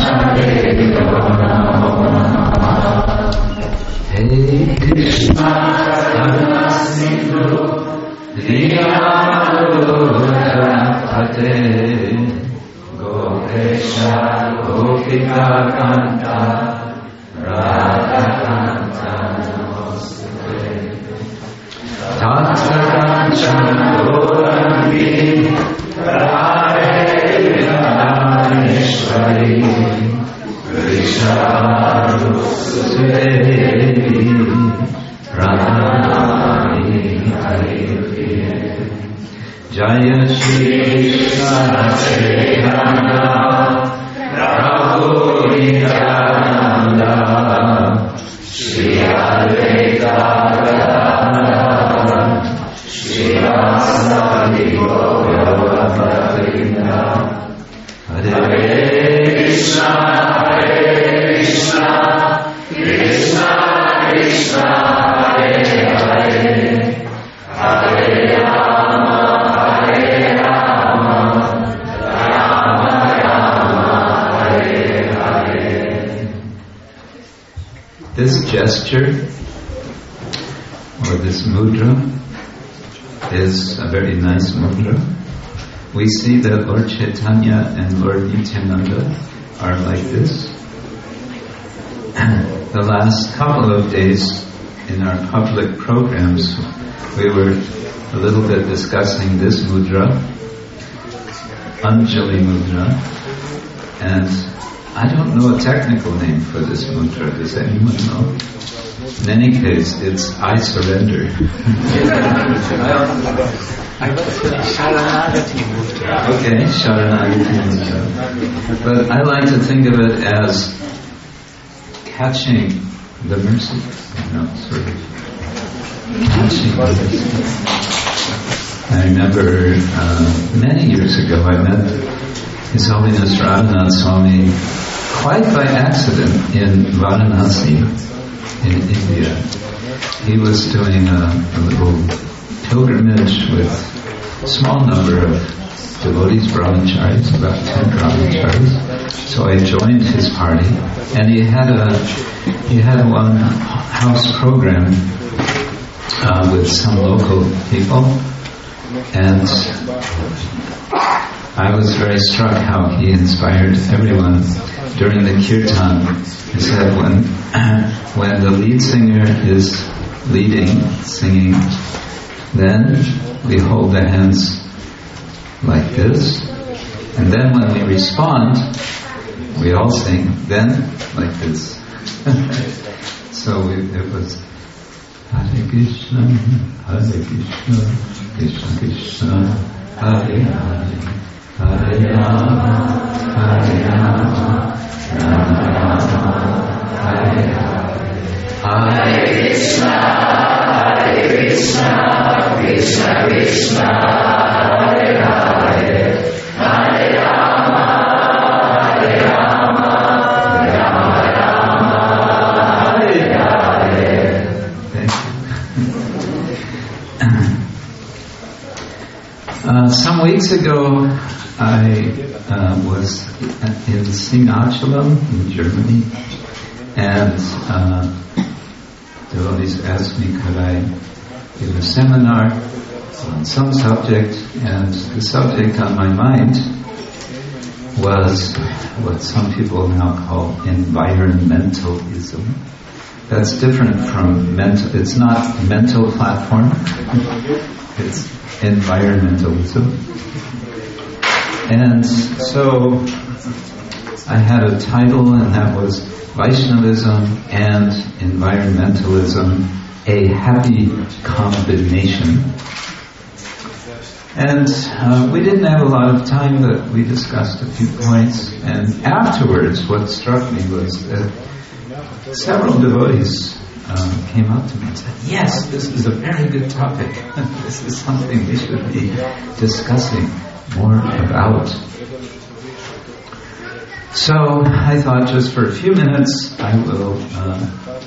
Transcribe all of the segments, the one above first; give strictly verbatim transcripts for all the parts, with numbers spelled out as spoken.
Hey Krishna, Karuna Sindhu, Diyamudurapate, Gopesha, Gopika Kanta, Radha Kanta Namostute, Tatra Kanchana Gaurangi, Radhe Vrindavaneshwari, Krishna Sute, Radharani Hare Jaya Shri Krishna Chaitanya Prabhu Nityananda Shri Advaita Gadadhara Shri Vasadi Gaura Bhaktivinoda Hare Krishna Hare Krishna Krishna Krishna Hare Hare Hare Rama Hare Rama Rama Rama Hare Hare. This gesture or this mudra is a very nice mudra. We see that Lord Chaitanya and Lord Nityananda are like this. The last couple of days in our public programs, we were a little bit discussing this mudra, Anjali mudra, and I don't know a technical name for this mudra. Does anyone know? In any case, it's I surrender. Sharanagati mudra. Okay, Sharanagati mudra. But I like to think of it as catching the mercy, you know, sort of catching the mercy. I remember uh, many years ago I met His Holiness Radhanath Swami quite by accident in Varanasi in India. He was doing a, a little pilgrimage with a small number of devotees, brahmacharis, about ten brahmacharis. So I joined his party, and he had a he had one house program uh, with some local people, and I was very struck how he inspired everyone during the kirtan. He said when when the lead singer is leading, singing, then we hold the hands like this, and then when we respond, we all sing, then like this. So we, it was Hare Krishna, Hare Krishna, Krishna Krishna, Hare Hare, Hare Rama, Hare Rama, Rama Rama, Hare Hare, Hare Krishna, Hare Krishna, Krishna Krishna, Hare Hare, Hare Rama, Hare Rama, Rama Rama, Hare Hare. Thank you. uh, some weeks ago, I uh, was in Singachalam in Germany, and uh, devotees asked me could I give a seminar on some subject, and the subject on my mind was what some people now call environmentalism. That's different from mental, it's not mental platform, it's environmentalism. And so I had a title, and that was Vaishnavism and Environmentalism, a Happy Combination. And uh, we didn't have a lot of time, but we discussed a few points. And afterwards, what struck me was that several devotees um, came up to me and said, yes, this is a very good topic. This is something we should be discussing more about. So I thought just for a few minutes I will uh,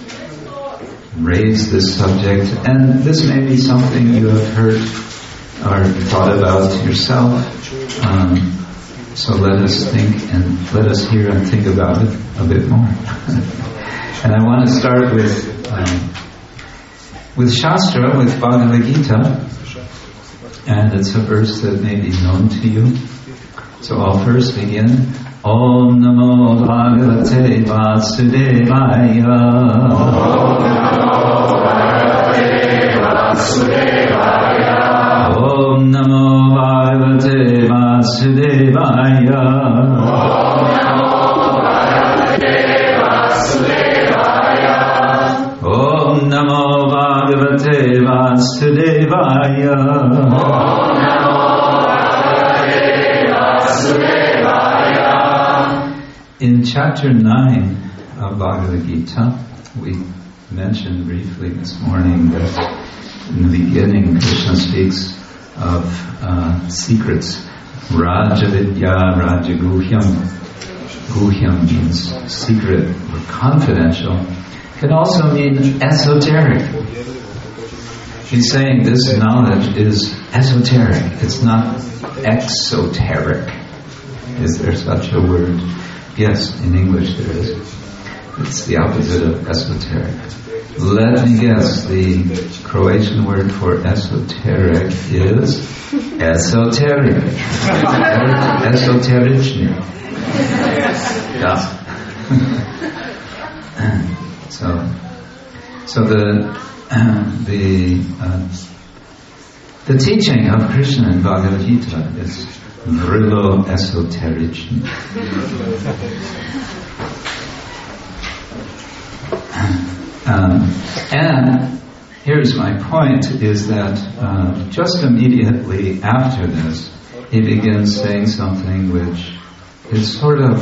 raise this subject, and this may be something you have heard or thought about yourself. Um, So let us think and let us hear and think about it a bit more. And I want to start with um, with Shastra, with Bhagavad Gita, and it's a verse that may be known to you. So I'll first begin. Om Namo Bhagavate Vasudevaya. Om Namo Bhagavate Vasudevaya. Om Namo Bhagavate Vasudevaya. Om Namo Bhagavate Vasudevaya. Om Namo Bhagavate Vasudevaya. Om Namo Bhagavate Vasudevaya. In chapter nine of Bhagavad Gita, we mentioned briefly this morning that in the beginning Krishna speaks of uh, secrets. Rajavidya Rajaguhyam. Guhyam means secret or confidential. Can also mean esoteric. He's saying this knowledge is esoteric. It's not exoteric. Is there such a word? Yes, in English there is. It's the opposite of esoteric. Let me guess, the Croatian word for esoteric is esoteric. Esoterični. Yeah. So, so the uh, the uh, the teaching of Krishna in Bhagavad Gita is vrilo esoterični. Um, and here's my point, is that uh, just immediately after this, he begins saying something which is sort of,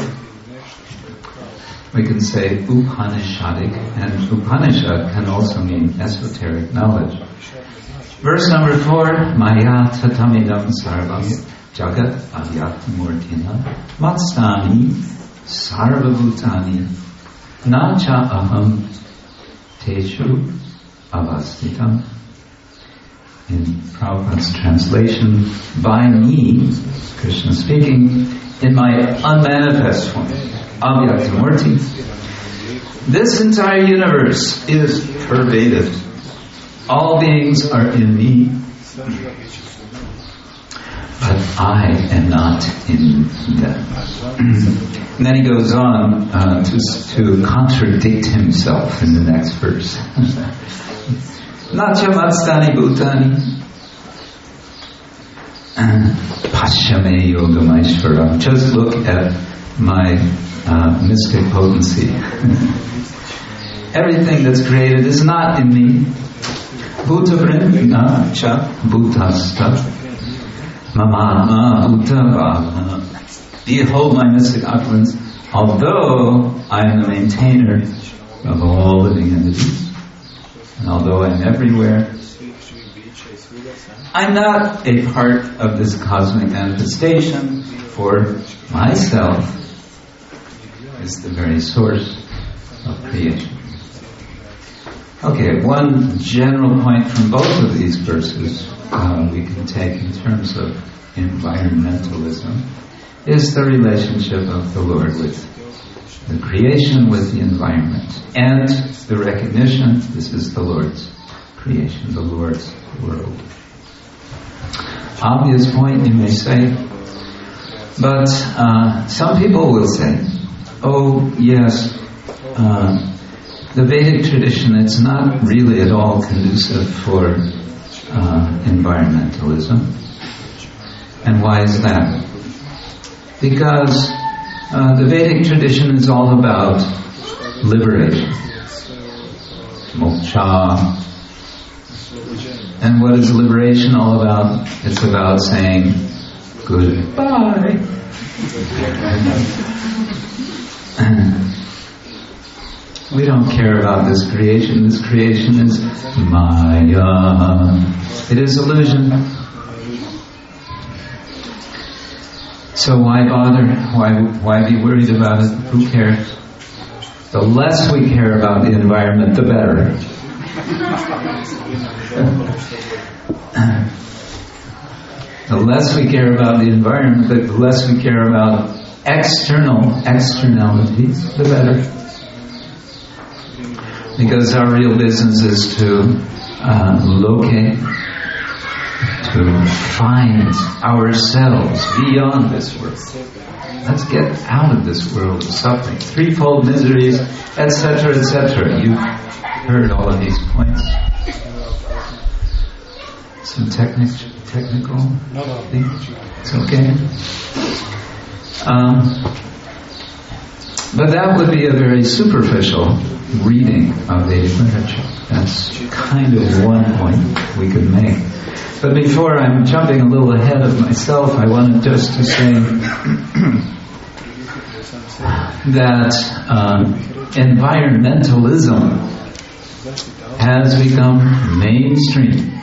we can say, Upanishadic, and Upanishad can also mean esoteric knowledge. Verse number four, Maya tatamidam sarvam jagat avyaktamurtina matstani sarvabhutani nacha aham teshu avastitam. In Prabhupada's translation, by me, Krishna speaking, in my unmanifest form, Avyaktamurti, this entire universe is pervaded. All beings are in me, but I am not in them. And then he goes on uh, to, to contradict himself in the next verse. Nacha matstani bhutani pashyame yogamaishvaram. Just look at my uh, mystic potency. Everything that's created is not in me. Bhutavrim na cha bhutasta mama bhutavana. Behold my mystic opulence, although I am the maintainer of all living entities, and although I'm everywhere, I'm not a part of this cosmic manifestation, for myself is the very source of creation. Okay, one general point from both of these verses uh, we can take in terms of environmentalism is the relationship of the Lord with the creation, with the environment, and the recognition this is the Lord's creation, the Lord's world. Obvious point, you may say, but uh, some people will say, oh yes, uh, the Vedic tradition, it's not really at all conducive for uh, environmentalism. And why is that? Because uh, the Vedic tradition is all about liberation. Moksha. And what is liberation all about? It's about saying goodbye. We don't care about this creation. This creation is Maya. It is illusion. So why bother? Why why be worried about it? Who cares? The less we care about the environment, the better. The less we care about the environment, the less we care about external externalities, the better. Because our real business is to uh, locate, to find ourselves beyond this world. Let's get out of this world of suffering, threefold miseries, et cetera, et cetera. You've heard all of these points. Some technic, technical thing? It's okay. Um, but that would be a very superficial reading of Vedic literature. That's kind of one point we could make. But before I'm jumping a little ahead of myself, I wanted just to say that um, environmentalism has become mainstream.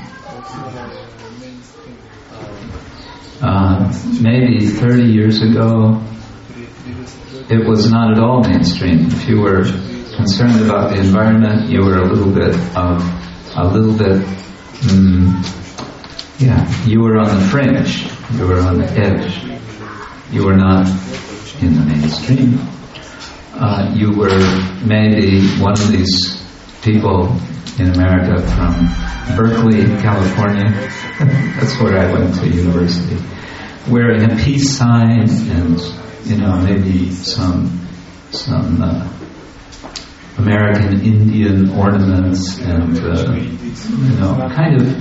Uh, maybe thirty years ago, it was not at all mainstream. If you were concerned about the environment, you were a little bit of, a little bit, um, yeah, you were on the fringe, you were on the edge, you were not in the mainstream. Uh, you were maybe one of these people in America from Berkeley, California. That's where I went to university. Wearing a peace sign and, you know, maybe some some uh, American Indian ornaments and, uh, you know, kind of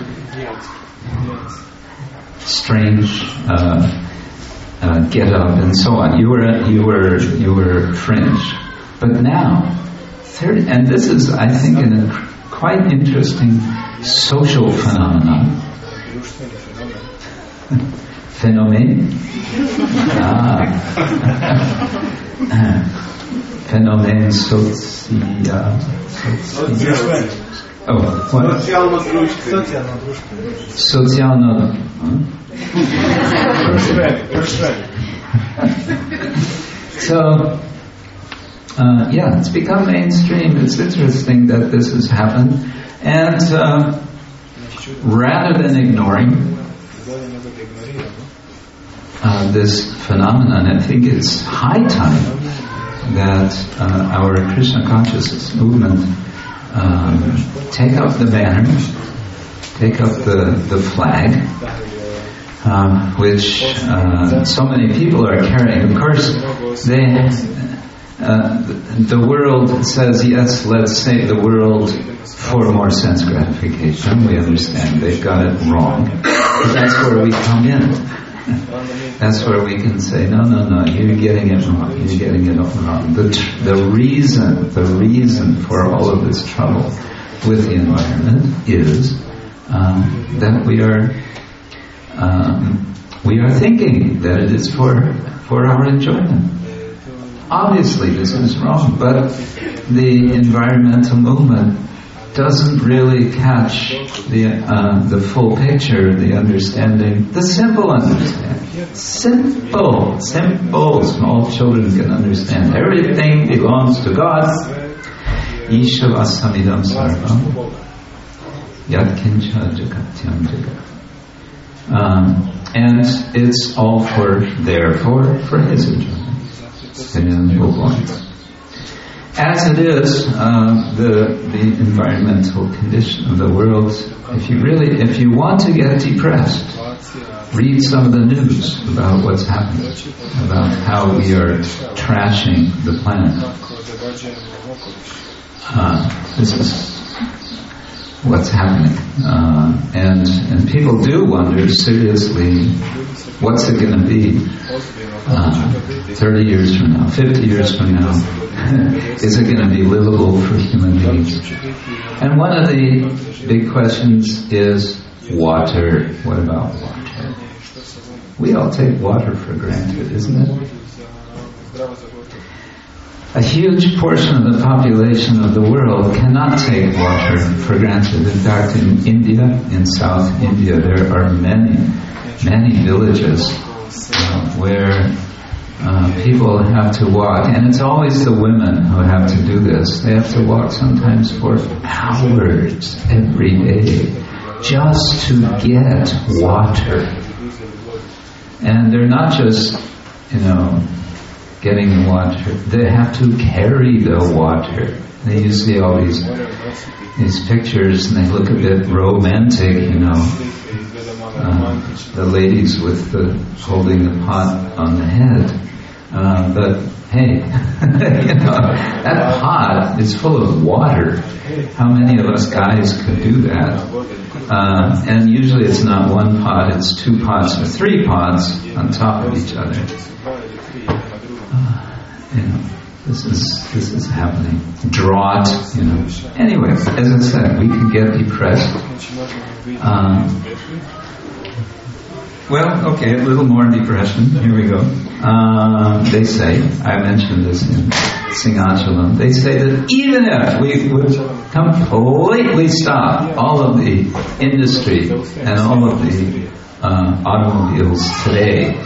strange uh, uh, get up and so on. You were you were you were fringe, but now, thirty, and this is, I think, an quite interesting social phenomenon. Phénomène? Ah. Phénomène social. Oh, what? Socialno. So, uh, yeah, it's become mainstream. It's interesting that this has happened. And uh, rather than ignoring uh, this phenomenon, I think it's high time that uh, our Krishna consciousness movement um, take up the banner, take up the, the flag, um, which uh, so many people are carrying. Of course, they, uh, the world says, yes, let's save the world for more sense gratification. We understand they've got it wrong. But that's where we come in. That's where we can say, no, no, no, you're getting it wrong. You're getting it wrong. The, tr- the reason, the reason for all of this trouble with the environment is um, that we are, um, we are thinking that it is for for our enjoyment. Obviously, this is wrong, but the environmental movement doesn't really catch the uh, the full picture, the understanding, the simple understanding. Simple, simple. Small children can understand. Everything belongs to God. Ishava samidam sarvam yat kincha jagatyam jagat. Um, and it's all for, therefore, for His enjoyment. As it is, uh, the the environmental condition of the world, if you really, if you want to get depressed, read some of the news about what's happening, about how we are trashing the planet. Uh, this is what's happening. Uh, and, and people do wonder seriously, what's it going to be uh, thirty years from now, fifty years from now? Is it going to be livable for human beings? And one of the big questions is water. What about water? We all take water for granted, isn't it? A huge portion of the population of the world cannot take water for granted. In fact, in India, in South India, there are many, many villages uh, where uh, people have to walk, and it's always the women who have to do this. They have to walk sometimes for hours every day just to get water. And they're not just, you know, getting the water. They have to carry the water. And you see all these these pictures, and they look a bit romantic, you know. Uh, the ladies with the holding the pot on the head. Uh, but hey, you know, that pot is full of water. How many of us guys could do that? Uh, and usually it's not one pot, it's two pots or three pots on top of each other. Uh, you know, this is this is happening. Drought, you know. Anyway, as I said, we can get depressed. Um, Well, okay, a little more depression. Here we go. Uh, they say, I mentioned this in Singhachalam, they say that even if we would completely stop all of the industry and all of the uh, automobiles today,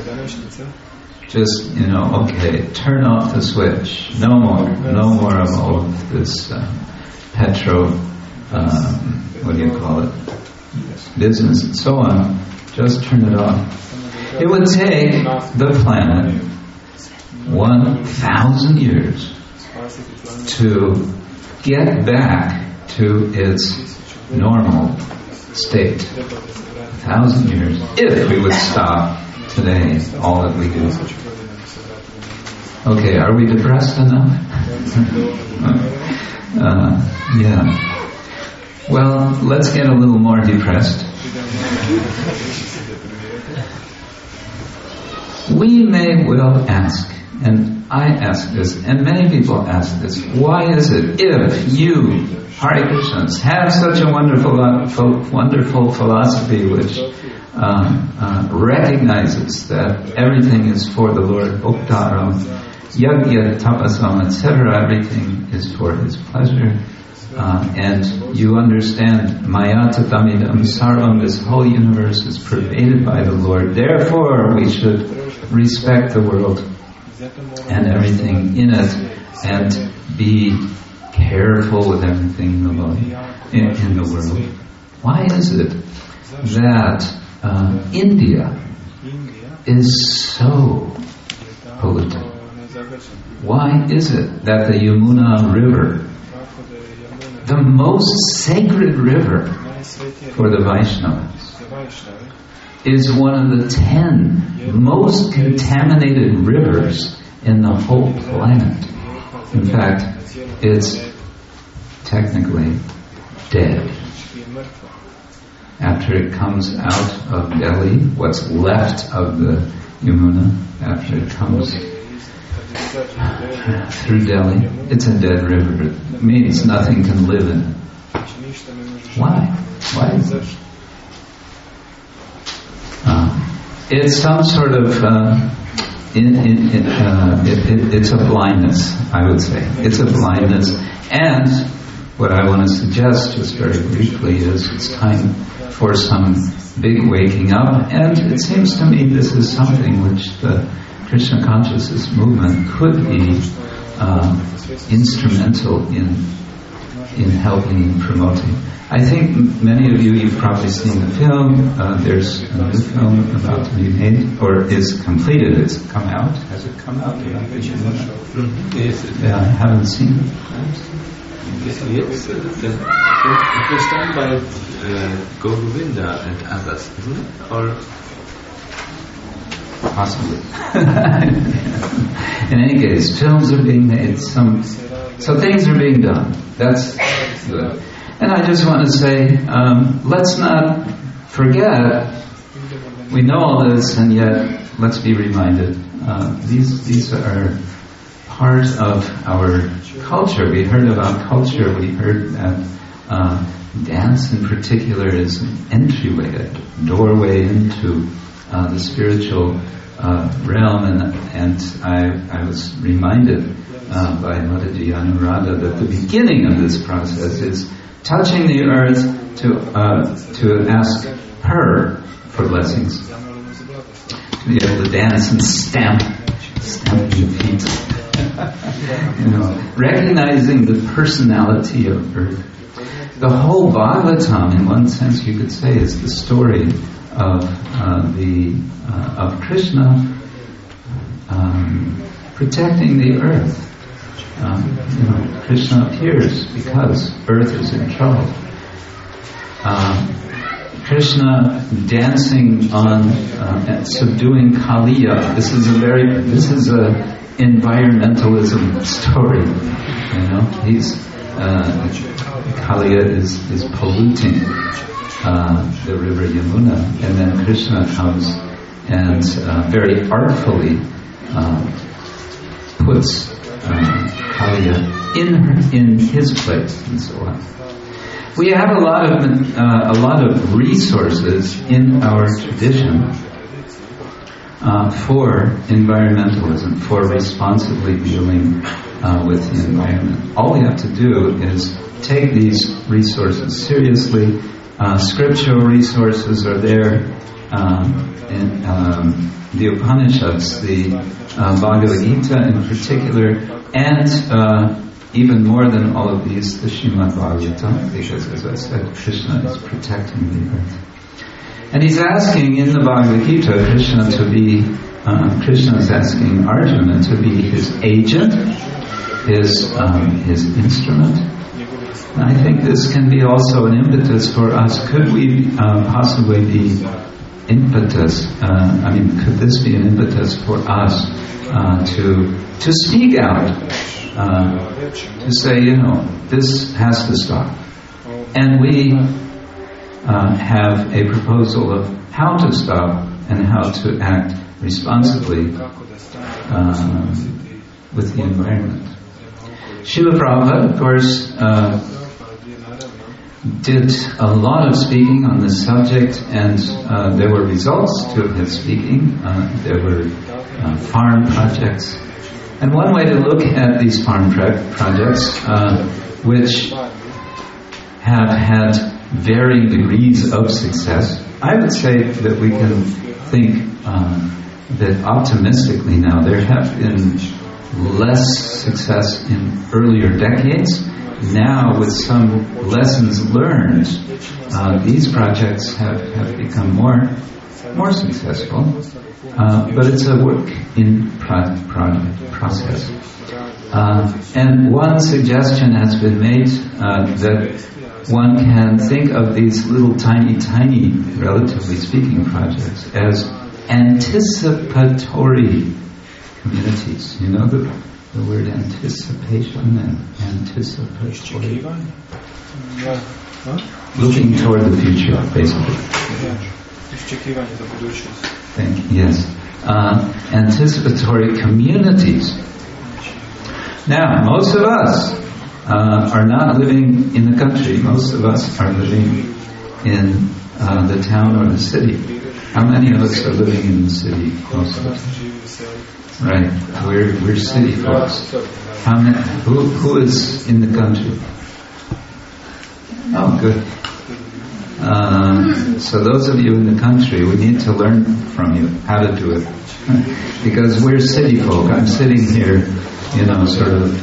just, you know, okay, turn off the switch. No more. No more of all of this uh, petro, uh, what do you call it, business and so on. Just turn it off. It would take the planet one thousand years to get back to its normal state. A thousand years, if we would stop today all that we do. Okay, are we depressed enough? uh, yeah. Well, let's get a little more depressed. We may well ask, and I ask this, and many people ask this, why is it if you, Hare Krishnas, have such a wonderful, wonderful philosophy which um, uh, recognizes that everything is for the Lord, Bhoktaram, Yagya, Tapasam, et cetera, everything is for His pleasure. Uh, and you understand Maya Tatamidam Sarvam, this whole universe is pervaded by the Lord. Therefore, we should respect the world and everything in it, and be careful with everything in the world. In, in the world. Why is it that uh, India is so polluted? Why is it that the Yamuna River, the most sacred river for the Vaishnavas, is one of the ten most contaminated rivers in the whole planet? In fact, it's technically dead. After it comes out of Delhi, what's left of the Yamuna, after it comes through Delhi, it's a dead river. It means nothing can live in it. Why? Why is it? Uh, it's some sort of uh, in, in, in, uh, it, it, it's a blindness, I would say. It's a blindness. And what I want to suggest, just very briefly, is it's time for some big waking up. And it seems to me this is something which the Krishna consciousness movement could be uh, instrumental in in helping promoting. I think many of you, you've probably seen the film. Uh, there's a new film about to be made, or is completed. It's come out. Has it come out? Mm-hmm. Yes. Yeah, I haven't seen it. Yes, yes. Uh, it was done by uh, Govinda and others, isn't it? Or possibly. In any case, films are being made. Some, so things are being done. That's good. And I just want to say, um, let's not forget. We know all this, and yet let's be reminded. Uh, these these are part of our culture. We heard about culture. We heard that uh, dance, in particular, is an entryway, a doorway into uh, the spiritual uh, realm. And and I I was reminded uh, by Mataji Anuradha that the beginning of this process is touching the earth to uh, to ask her for blessings, to be able to dance and stamp, stamp your feet, you know, recognizing the personality of earth. The whole Bhagavatam, in one sense, you could say, is the story of uh, the uh, of Krishna um, protecting the earth. Um, you know, Krishna appears because earth is in trouble. Um, Krishna dancing on uh, subduing Kaliya. This is a very this is a environmentalism story. You know, he's uh, Kaliya is is polluting uh, the river Yamuna, and then Krishna comes and uh, very artfully uh, puts uh, Kaliya in her, in his place, and so on. We have a lot of uh, a lot of resources in our tradition uh, for environmentalism, for responsibly dealing uh, with the environment. All we have to do is take these resources seriously. Uh, scriptural resources are there. Um, in um, the Upanishads, the uh, Bhagavad Gita in particular, and uh, even more than all of these, the Srimad Bhagavatam, because as I said, Krishna is protecting the earth. And he's asking in the Bhagavad Gita, Krishna to be, uh, Krishna is asking Arjuna to be his agent, his, um, his instrument. And I think this can be also an impetus for us. Could we uh, possibly be impetus, uh, I mean, could this be an impetus for us uh, to, to speak out? Uh, to say, you know, this has to stop. And we uh, have a proposal of how to stop and how to act responsibly uh, with the environment. Srila Prabhupada, of course, uh, did a lot of speaking on this subject, and uh, there were results to his speaking. Uh, there were uh, farm projects. And one way to look at these farm pro- projects, uh, which have had varying degrees of success, I would say that we can think um, that optimistically now. There have been less success in earlier decades. Now, with some lessons learned, uh, these projects have, have become more more successful. Uh, but it's a work in pro- pro- process. Uh, and one suggestion has been made uh, that one can think of these little tiny, tiny, relatively speaking, projects as anticipatory communities. You know the, the word anticipation and anticipatory? Looking toward the future, basically. Thank you. Yes. Uh, anticipatory communities. Now, most of us uh, are not living in the country. Most of us are living in uh, the town or the city. How many of us are living in the city most of us? Right. We're we're city folks. How many? Who who is in the country? Oh, good. Uh, so those of you in the country, we need to learn from you how to do it. Because we're city folk. I'm sitting here, you know, sort of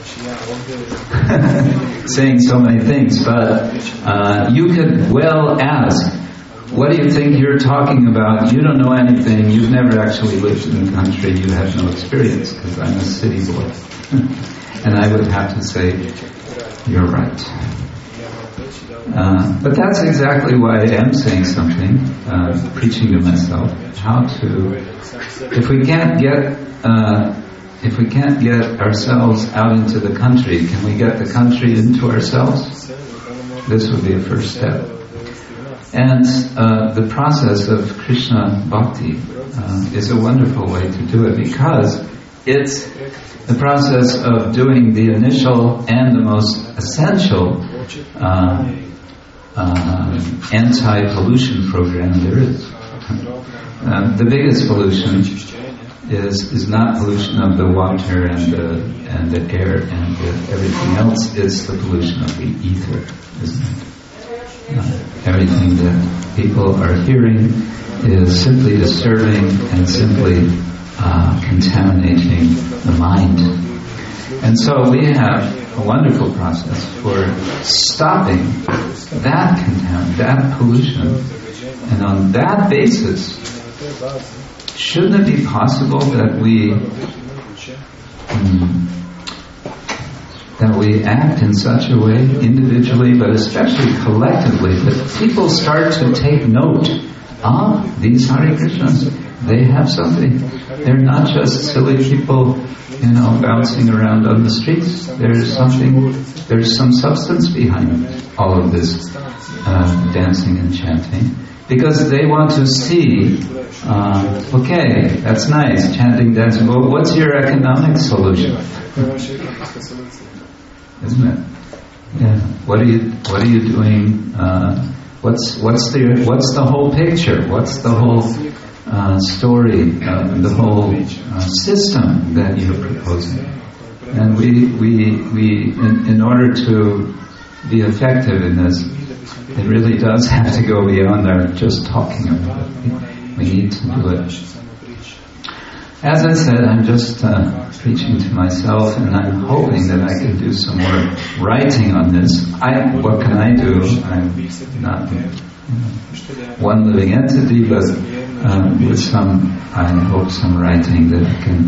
saying so many things, but uh, you could well ask, what do you think you're talking about? You don't know anything. You've never actually lived in the country. You have no experience, because I'm a city boy. And I would have to say, you're right. Uh, but that's exactly why I am saying something, uh, preaching to myself, how to, if we can't get, uh, if we can't get ourselves out into the country, can we get the country into ourselves? This would be a first step. And uh, the process of Krishna Bhakti uh, is a wonderful way to do it, because it's the process of doing the initial and the most essential uh, uh, anti-pollution program there is. Uh, the biggest pollution is is not pollution of the water and the and the air and the, everything else. It's the pollution of the ether, isn't it? Uh, everything that people are hearing is simply disturbing and simply uh, contaminating the mind. And so we have a wonderful process for stopping that contamination, that pollution, And on that basis, shouldn't it be possible that we um, that we act in such a way, individually, but especially collectively, that people start to take note, ah, these Hare Krishnas, they have something. They're not just silly people, you know, bouncing around on the streets. There's something, there's some substance behind all of this uh, dancing and chanting. Because they want to see, uh, okay, that's nice, chanting, dancing, but what's your economic solution? Isn't it? Yeah. What are you What are you doing? Uh, what's What's the What's the whole picture? What's the whole uh, story? Uh, the whole uh, system that you're proposing? And we we we in, in order to be effective in this, it really does have to go beyond our just talking about it. We need to do it. As I said, I'm just uh, preaching to myself, and I'm hoping that I can do some more writing on this. I, what can I do? I'm not, you know, one living entity, but um, with some, I hope, some writing that I can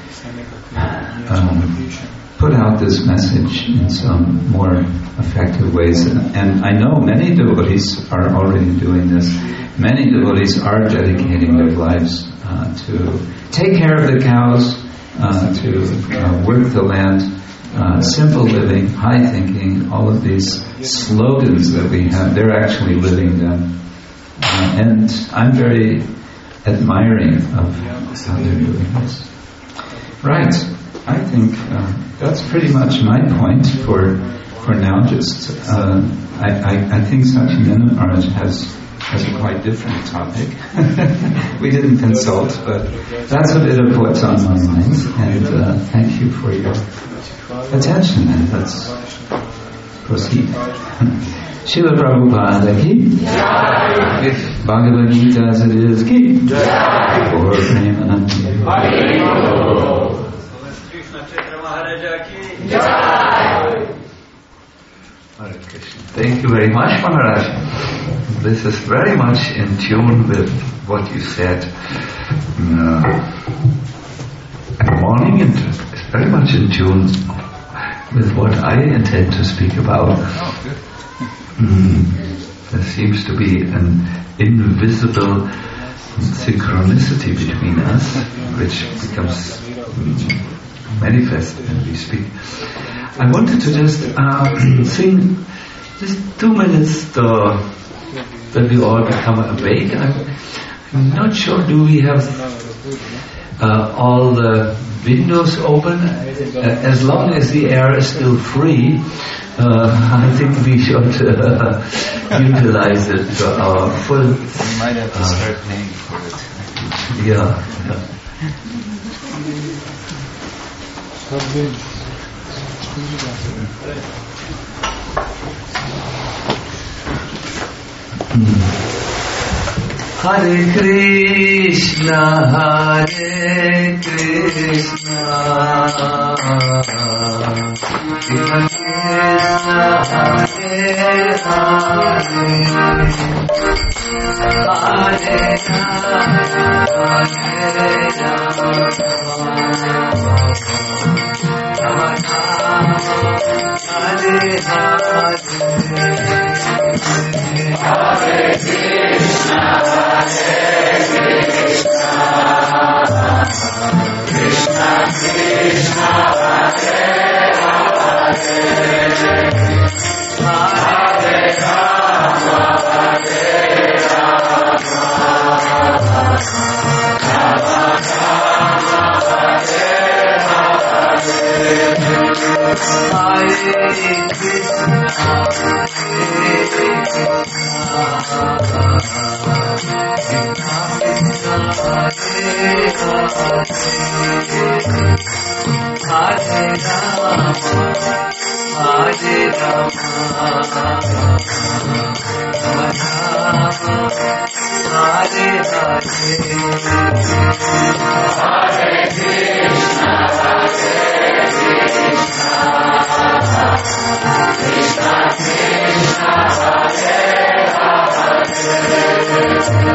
um, put out this message in some more effective ways. And, and I know many devotees are already doing this. Many devotees are dedicating their lives uh, to take care of the cows, uh, to uh, work the land, uh, simple living, high thinking, all of these slogans that we have, they're actually living them. Uh, and I'm very admiring of how they're doing this. Right. I think uh, that's pretty much my point for for now. Just uh, I, I, I think Satyananda Maharaj has has a quite different topic. We didn't consult, but that's a bit of what's on my mind. And uh, thank you for your attention. And let's proceed. Srila Prabhupada ki Jai. If Bhagavad Gita as it is ki Jai. Or Premanandi Hare Krishna. Thank you very much, Maharaj. This is very much in tune with what you said uh, in the morning, and it's very much in tune with what I intend to speak about. Mm, there seems to be an invisible synchronicity between us, which becomes mm, manifest when we speak. I wanted to just uh, sing just two minutes to, that we all become awake. I'm, I'm not sure, do we have uh, all the windows open? Uh, as long as the air is still free, uh, I think we should uh, utilize it to our full... We might have to uh, start paying for it. Yeah. yeah. Hare Krishna, Hare Krishna, Krishna Krishna, Hare Hare, Hare Rama, Hare Rama, Hare Hare, Hare Krishna, Hare Krishna, Krishna Krishna, Hare Hare, Hare Rama, Hare Rama, Rama Rama, Hare Hare, Hare Krishna, Hare Krishna, Krishna, Hare Hare.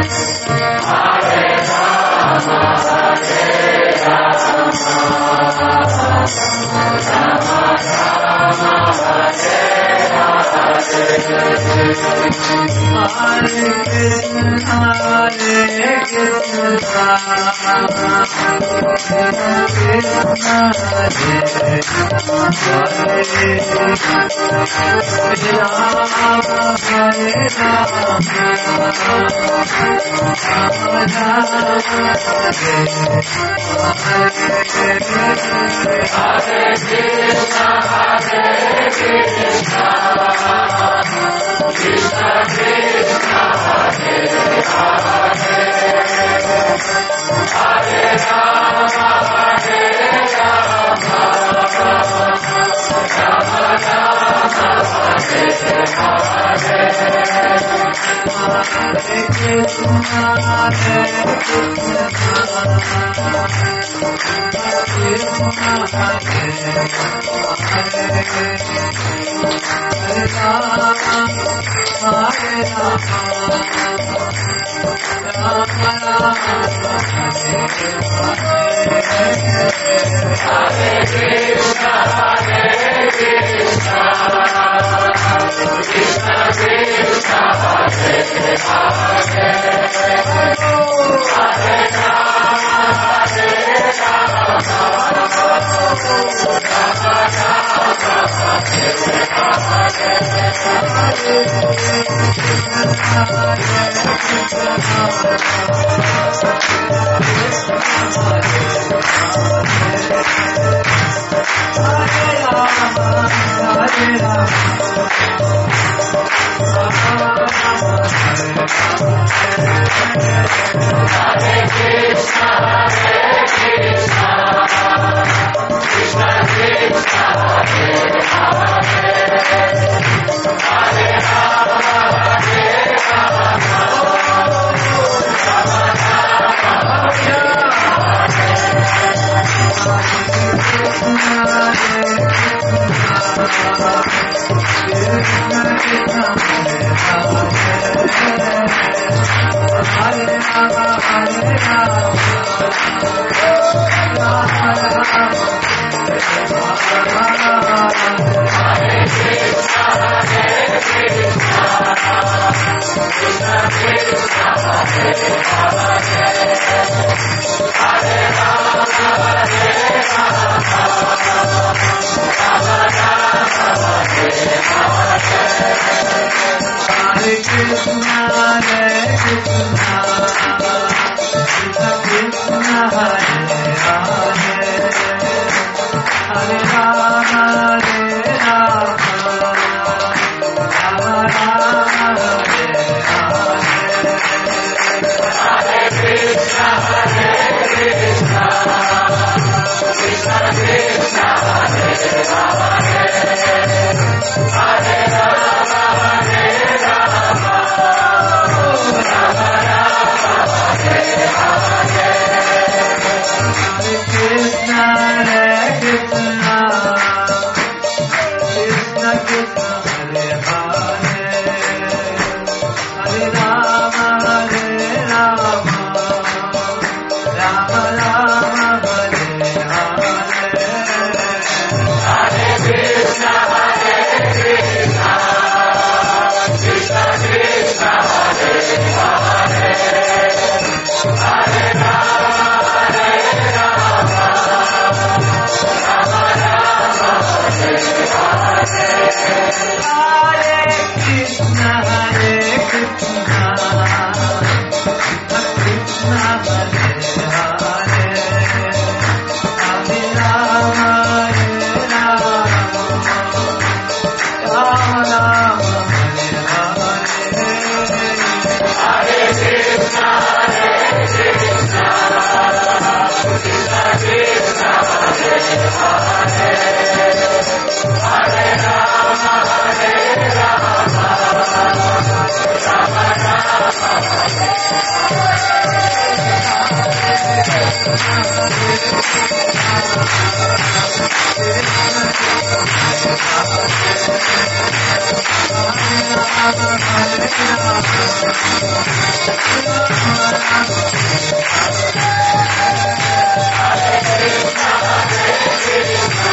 Hare Krishna, Hare Krishna,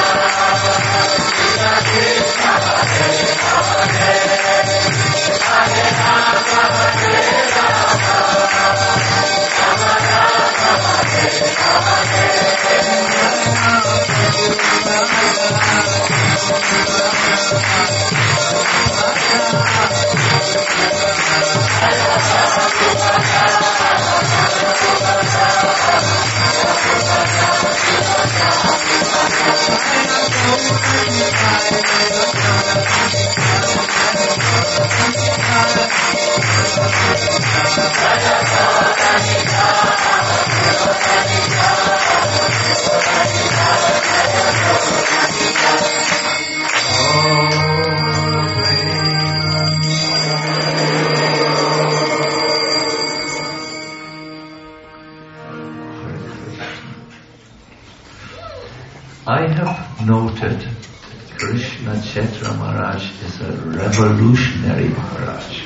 I have noted Krishna Chaitra Maharaj is a revolutionary Maharaj.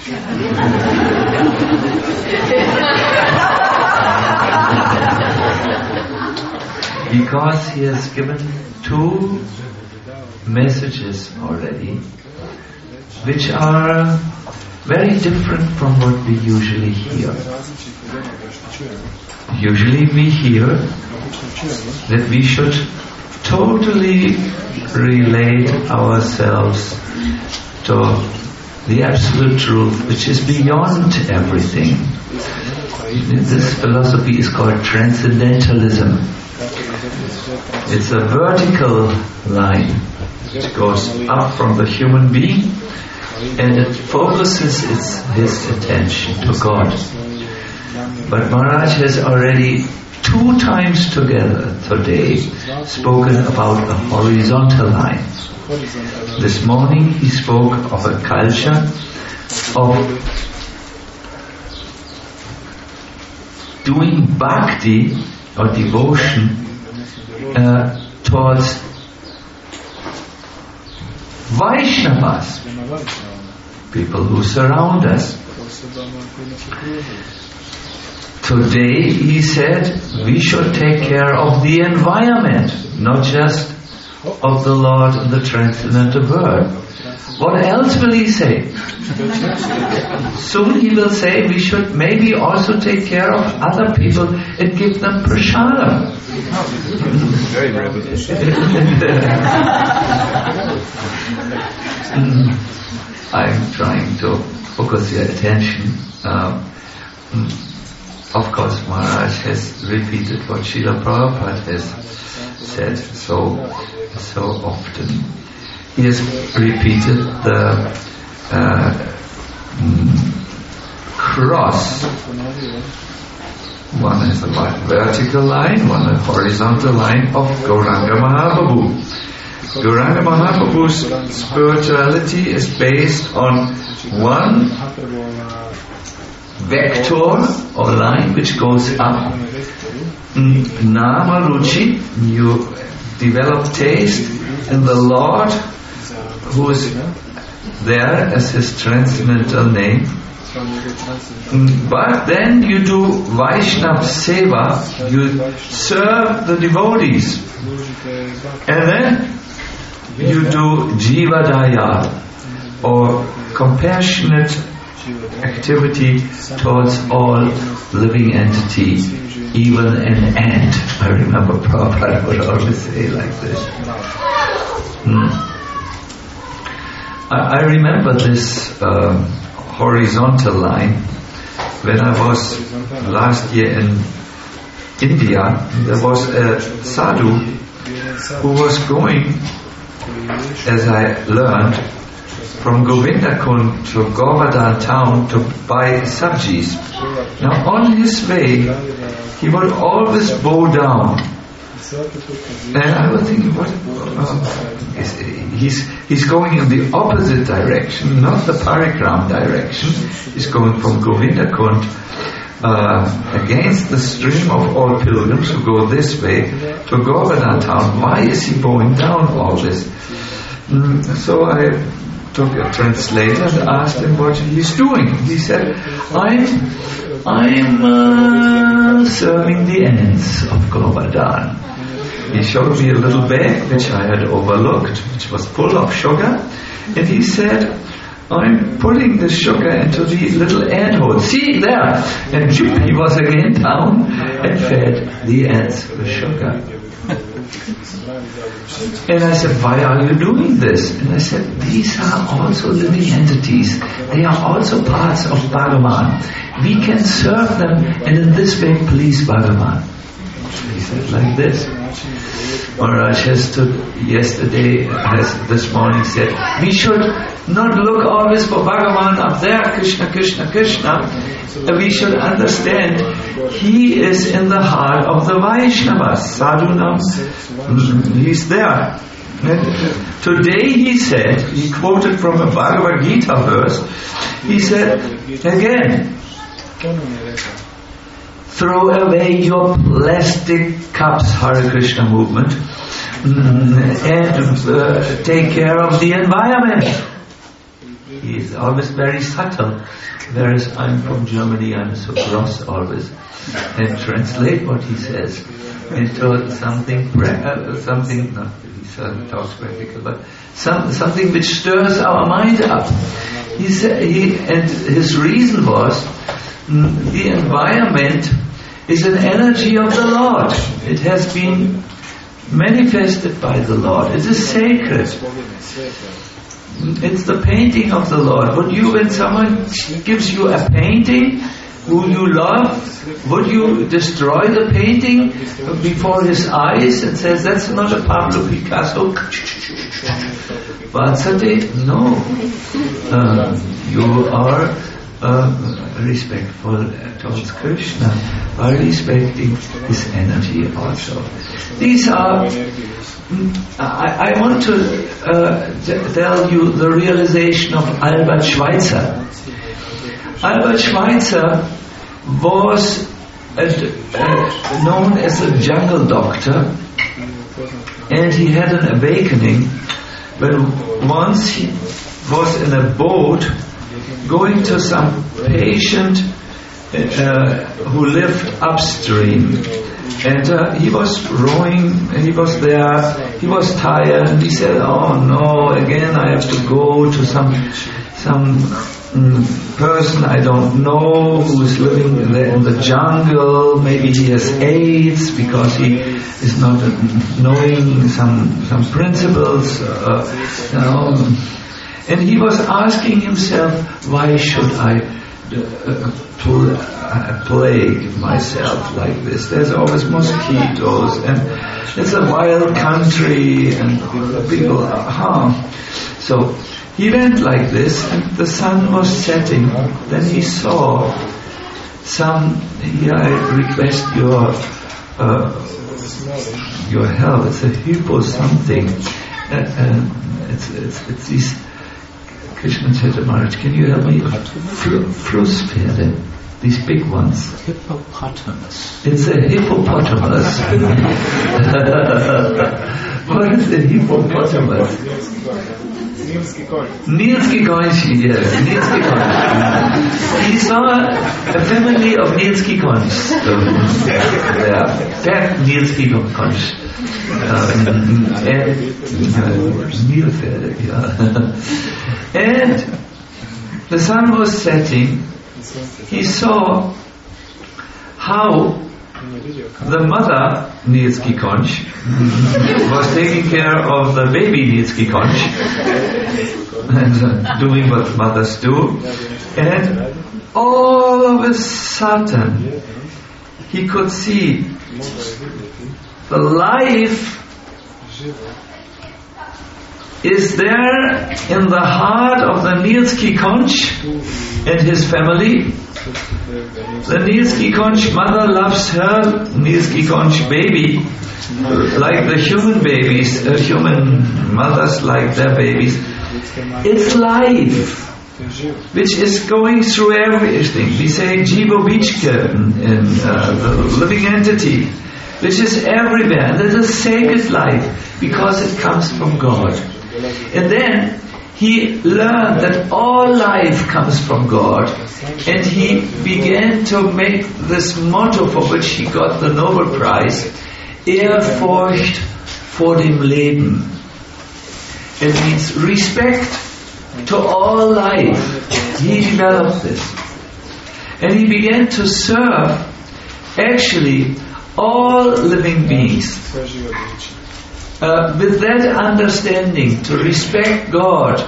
Because he has given two messages already, which are very different from what we usually hear. Usually we hear that we should totally relate ourselves to the absolute truth, which is beyond everything. This philosophy is called transcendentalism. It's a vertical line which goes up from the human being, and it focuses its, his attention to God. But Maharaj has already two times together today spoken about a horizontal line. This morning he spoke of a culture of doing bhakti or devotion uh, towards Vaishnavas, people who surround us. Today, he said, we should take care of the environment, not just of the Lord and the transcendental world. What else will he say? Soon he will say we should maybe also take care of other people and give them prasadam. Very revolutionary. I'm trying to focus your attention. Uh, Of course, Maharaj has repeated what Srila Prabhupada has said so so often. He has repeated the uh, cross. One is a vertical line, one a horizontal line of Gauranga Mahaprabhu. Gauranga Mahaprabhu's spirituality is based on one vector or line which goes up. Nama Ruchi, you develop taste in the Lord who is there as his transcendental name. But then you do Vaishnava Seva, you serve the devotees. And then you do Jiva Daya, or compassionate activity towards all living entities, even an ant. I remember Prabhupada would always say like this. Hmm. I, I remember this uh, horizontal line when I was last year in India. There was a sadhu who was going, as I learned, from Govindakund to Govardhan town to buy sabjis. Now on his way, he would always bow down. And I was thinking, what? Uh, he's, he's going in the opposite direction, not the Parikram direction. He's going from Govindakund uh, against the stream of all pilgrims who go this way to Govardhan town. Why is he bowing down all this? Mm, so I took a translator and asked him what he's doing. He said, I'm I'm uh, serving the ends of Govardhan. He showed me a little bag which I had overlooked, which was full of sugar, and he said, I'm putting the sugar into the little ant hole. See there! And he was again down and fed the ants with sugar. And I said, why are you doing this? And I said, these are also living entities. They are also parts of Bhagavan. We can serve them and in this way please Bhagavan. He said like this. Maharaj has stood yesterday, has this morning said, we should not look always for Bhagavan up there, Krishna, Krishna, Krishna. We should understand he is in the heart of the Vaishnavas, Sadhunam. He's there. And today he said, he quoted from a Bhagavad Gita verse, he said, again, throw away your plastic cups, Hare Krishna movement, and uh, take care of the environment. He is always very subtle, whereas I'm from Germany, I'm so gross always, and translate what he says into something, uh, something, not he talks practical, but some, something which stirs our mind up. He said, he, and his reason was, the environment is an energy of the Lord. It has been manifested by the Lord. It is sacred. It's the painting of the Lord. Would you, when someone gives you a painting who you love, would you destroy the painting before his eyes and says, that's not a Pablo Picasso? Vatsate? No. Uh, you are uh, respectful towards Krishna by respecting his energy also. These are, I, I want to uh, t- tell you the realization of Albert Schweitzer. Albert Schweitzer was a, uh, known as a jungle doctor, and he had an awakening when once he was in a boat going to some patient uh, who lived upstream, and uh, he was rowing, and he was there, he was tired, and he said, oh no, again I have to go to some some um, person I don't know who is living in the, in the jungle. Maybe he has AIDS because he is not uh, knowing some some principles, uh, you know. And he was asking himself, why should I uh, pl- uh, plague myself like this? There's always mosquitoes, and it's a wild country, and people are harmed. So he went like this, and the sun was setting. Then he saw some, here I request your uh, your help, it's a hippo something. Uh, uh, it's, it's, it's these Krishna Chaitanya Maharaj, can you help me? Flusspferde, these big ones. Hippopotamus. It's a hippopotamus. What is a hippopotamus? Nilski Konchi, yes, Nilski Konchi. He saw a family of Nilski Konchs. Um, yeah, Pep Nilski Konch. Um, and Nilpferde, yeah. And the sun was setting. He saw how the mother, Nilski Konch, was taking care of the baby Nilski Konch and uh, doing what mothers do. And all of a sudden, he could see the life is there in the heart of the Nilski Konch and his family. The Nilski Konch mother loves her Nilski Konch baby like the human babies, uh, human mothers like their babies. It's life which is going through everything. We say Jiva Vichka in uh, the living entity, which is everywhere. And it's a sacred life because it comes from God. And then he learned that all life comes from God, and he began to make this motto for which he got the Nobel Prize, Ehrfurcht vor dem Leben. It means respect to all life. He developed this. And he began to serve actually all living beings. Uh, with that understanding, to respect God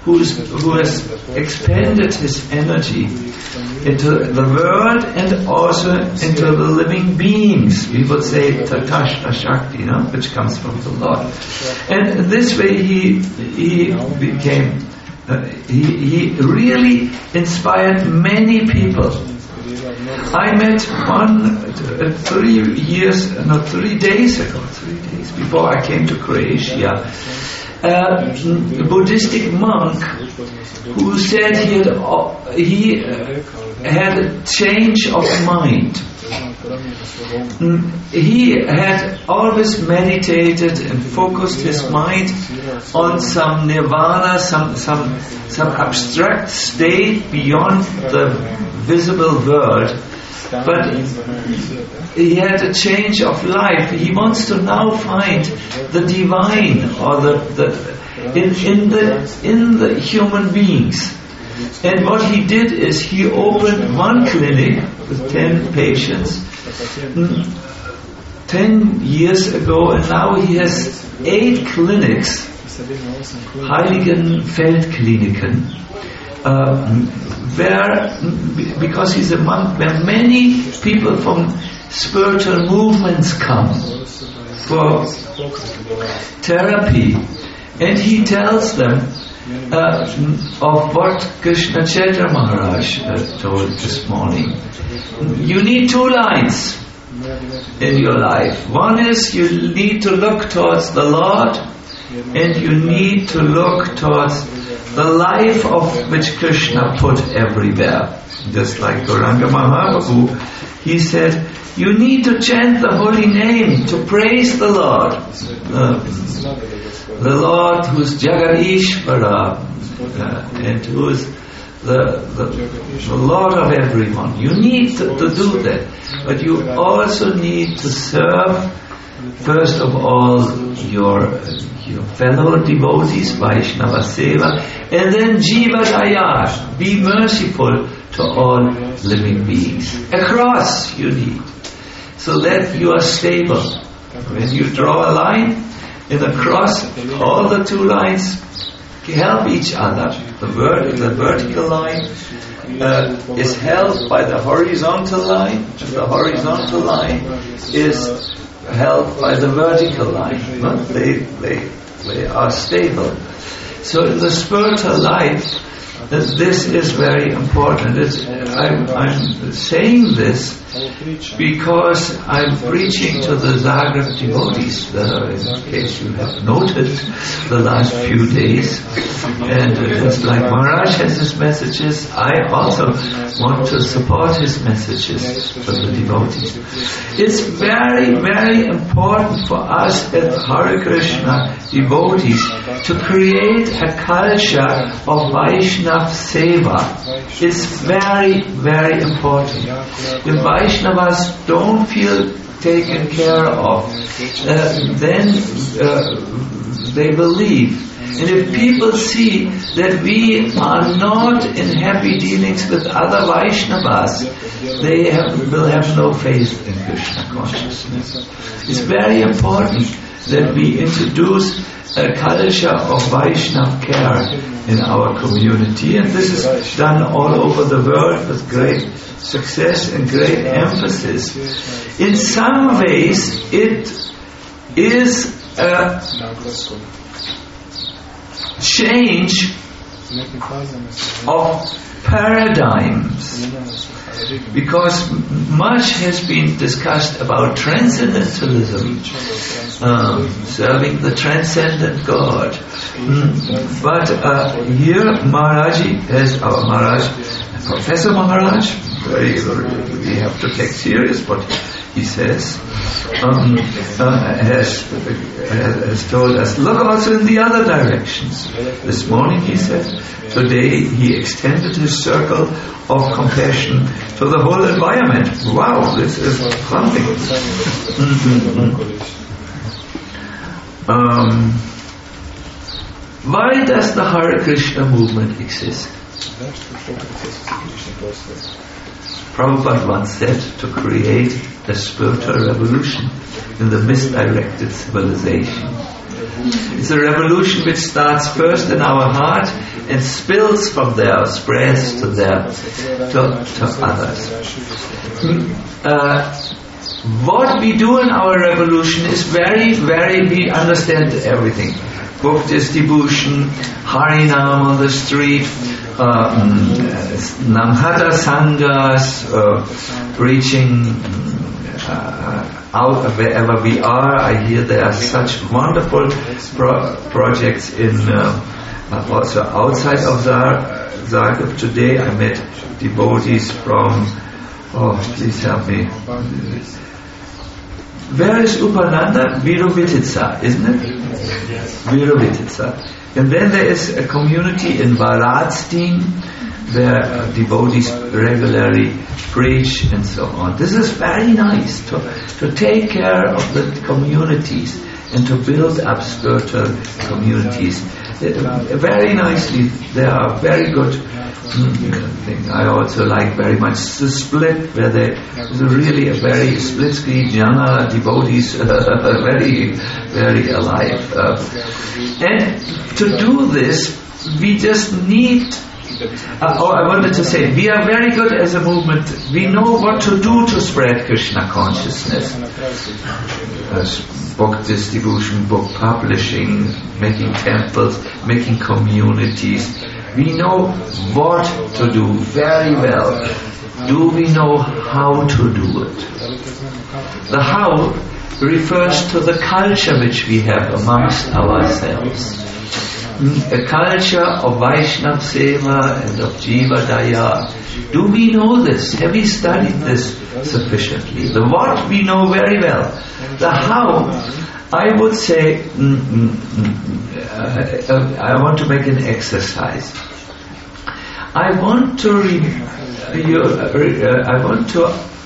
who's, who has expended his energy into the world and also into the living beings. We would say Tatashta Shakti, you know, which comes from the Lord. And this way he he became, uh, he, he really inspired many people. I met one uh, three years, no, three days ago, three days before I came to Croatia, uh, a Buddhistic monk who said he had, uh, he uh, had a change of mind. Mm, he had always meditated and focused his mind on some nirvana, some some some abstract state beyond the visible world. But he had a change of life. He wants to now find the divine or the, the in, in the in the human beings. And what he did is he opened one clinic with ten patients mm, ten years ago, and now he has eight clinics, Heiligenfeldkliniken, uh, where, because he's a monk, where many people from spiritual movements come for therapy. And he tells them uh, of what Krishna Chaitra Maharaj uh, told this morning. You need two lines in your life. One is you need to look towards the Lord, and you need to look towards the life of which Krishna put everywhere. Just like Gauranga Mahaprabhu, he said, you need to chant the holy name, to praise the Lord. Uh, the Lord who's Jagadishvara, uh, and who is the, the, the Lord of everyone. You need to, to do that. But you also need to serve, first of all, your, your fellow devotees, Vaishnava Seva, and then Jiva Daya, be merciful to all living beings. A cross you need, so that you are stable. When you draw a line in a cross, all the two lines help each other. The, vert- the vertical line uh, is held by the horizontal line, and the horizontal line is held by the vertical line. No? They, they, they are stable. So in the spiritual life, this is very important. It's, I'm, I'm saying this because I'm preaching to the Zagreb devotees, uh, in case you have noted the last few days. And uh, just like Maharaj has his messages, I also want to support his messages for the devotees. It's very, very important for us as Hare Krishna devotees to create a culture of Vaishnava Seva. It's very, very important. If Vaishnavas don't feel taken care of, uh, then uh, they will leave. And if people see that we are not in happy dealings with other Vaishnavas, they have, will have no faith in Krishna consciousness. It's very important that we introduce a culture of Vaishnava care in our community, and this is done all over the world with great success and great emphasis. In some ways, it is a change of paradigms, because much has been discussed about transcendentalism, um, serving the transcendent God. Mm. But uh, here Maharaji, as our Maharaj, Professor Maharaj, very, we have to take serious what he says, um, uh, has, has told us, look also in the other directions. This morning he said, today he extended his circle of compassion to the whole environment. Wow, this is something. um, why does the Hare Krishna movement exist? Prabhupada once said to create a spiritual revolution in the misdirected civilization. It's a revolution which starts first in our heart and spills from there, spreads to there, to, to others. Uh, what we do in our revolution is very, very, we understand everything. Book distribution, Harinam on the street, uh, Namhata Sanghas, uh, preaching uh, out wherever we are. I hear there are such wonderful pro- projects in uh, also outside of Zagreb. Today I met devotees from, oh please help me, where is Upananda? Virovitica, isn't it? Virovitica. And then there is a community in Varadstein where uh, devotees regularly preach and so on. This is very nice to, to take care of the communities and to build up spiritual communities. Uh, very nicely, they are very good thing. I also like very much the split, where there is really a very split screen, jnana devotees, uh, very, very alive. Uh, and to do this, we just need, uh, oh, I wanted to say, we are very good as a movement. We know what to do to spread Krishna consciousness. Uh, book distribution, book publishing, making temples, making communities. We know what to do very well. Do we know how to do it? The how refers to the culture which we have amongst ourselves. A culture of Vaishnava Seva and of Jiva Daya. Do we know this? Have we studied this sufficiently? The what we know very well. The how, I would say, mm, mm, mm, uh, uh, I want to make an exercise. I want to, re- you, uh, uh, I want to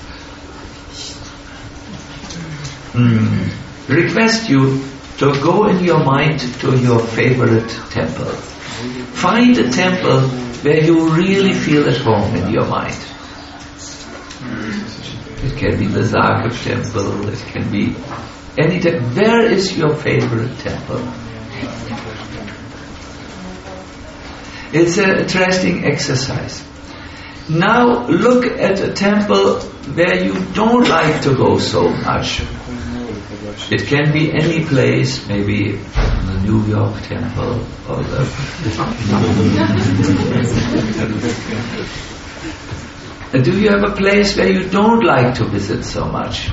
mm, request you to go in your mind to your favorite temple. Find a temple where you really feel at home in your mind. It can be the Zagreb temple, it can be any temple. Where is your favorite temple? It's an interesting exercise. Now look at a temple where you don't like to go so much. It can be any place, maybe the New York temple or the do you have a place where you don't like to visit so much?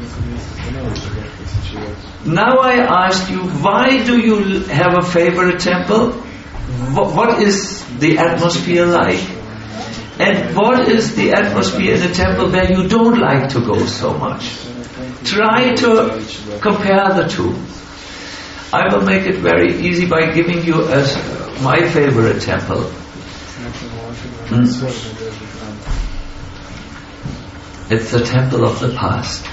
Now I ask you, why do you have a favorite temple? What is the atmosphere like? And what is the atmosphere in a temple where you don't like to go so much? Try to compare the two. I will make it very easy by giving you as my favorite temple. Hmm. It's the temple of the past.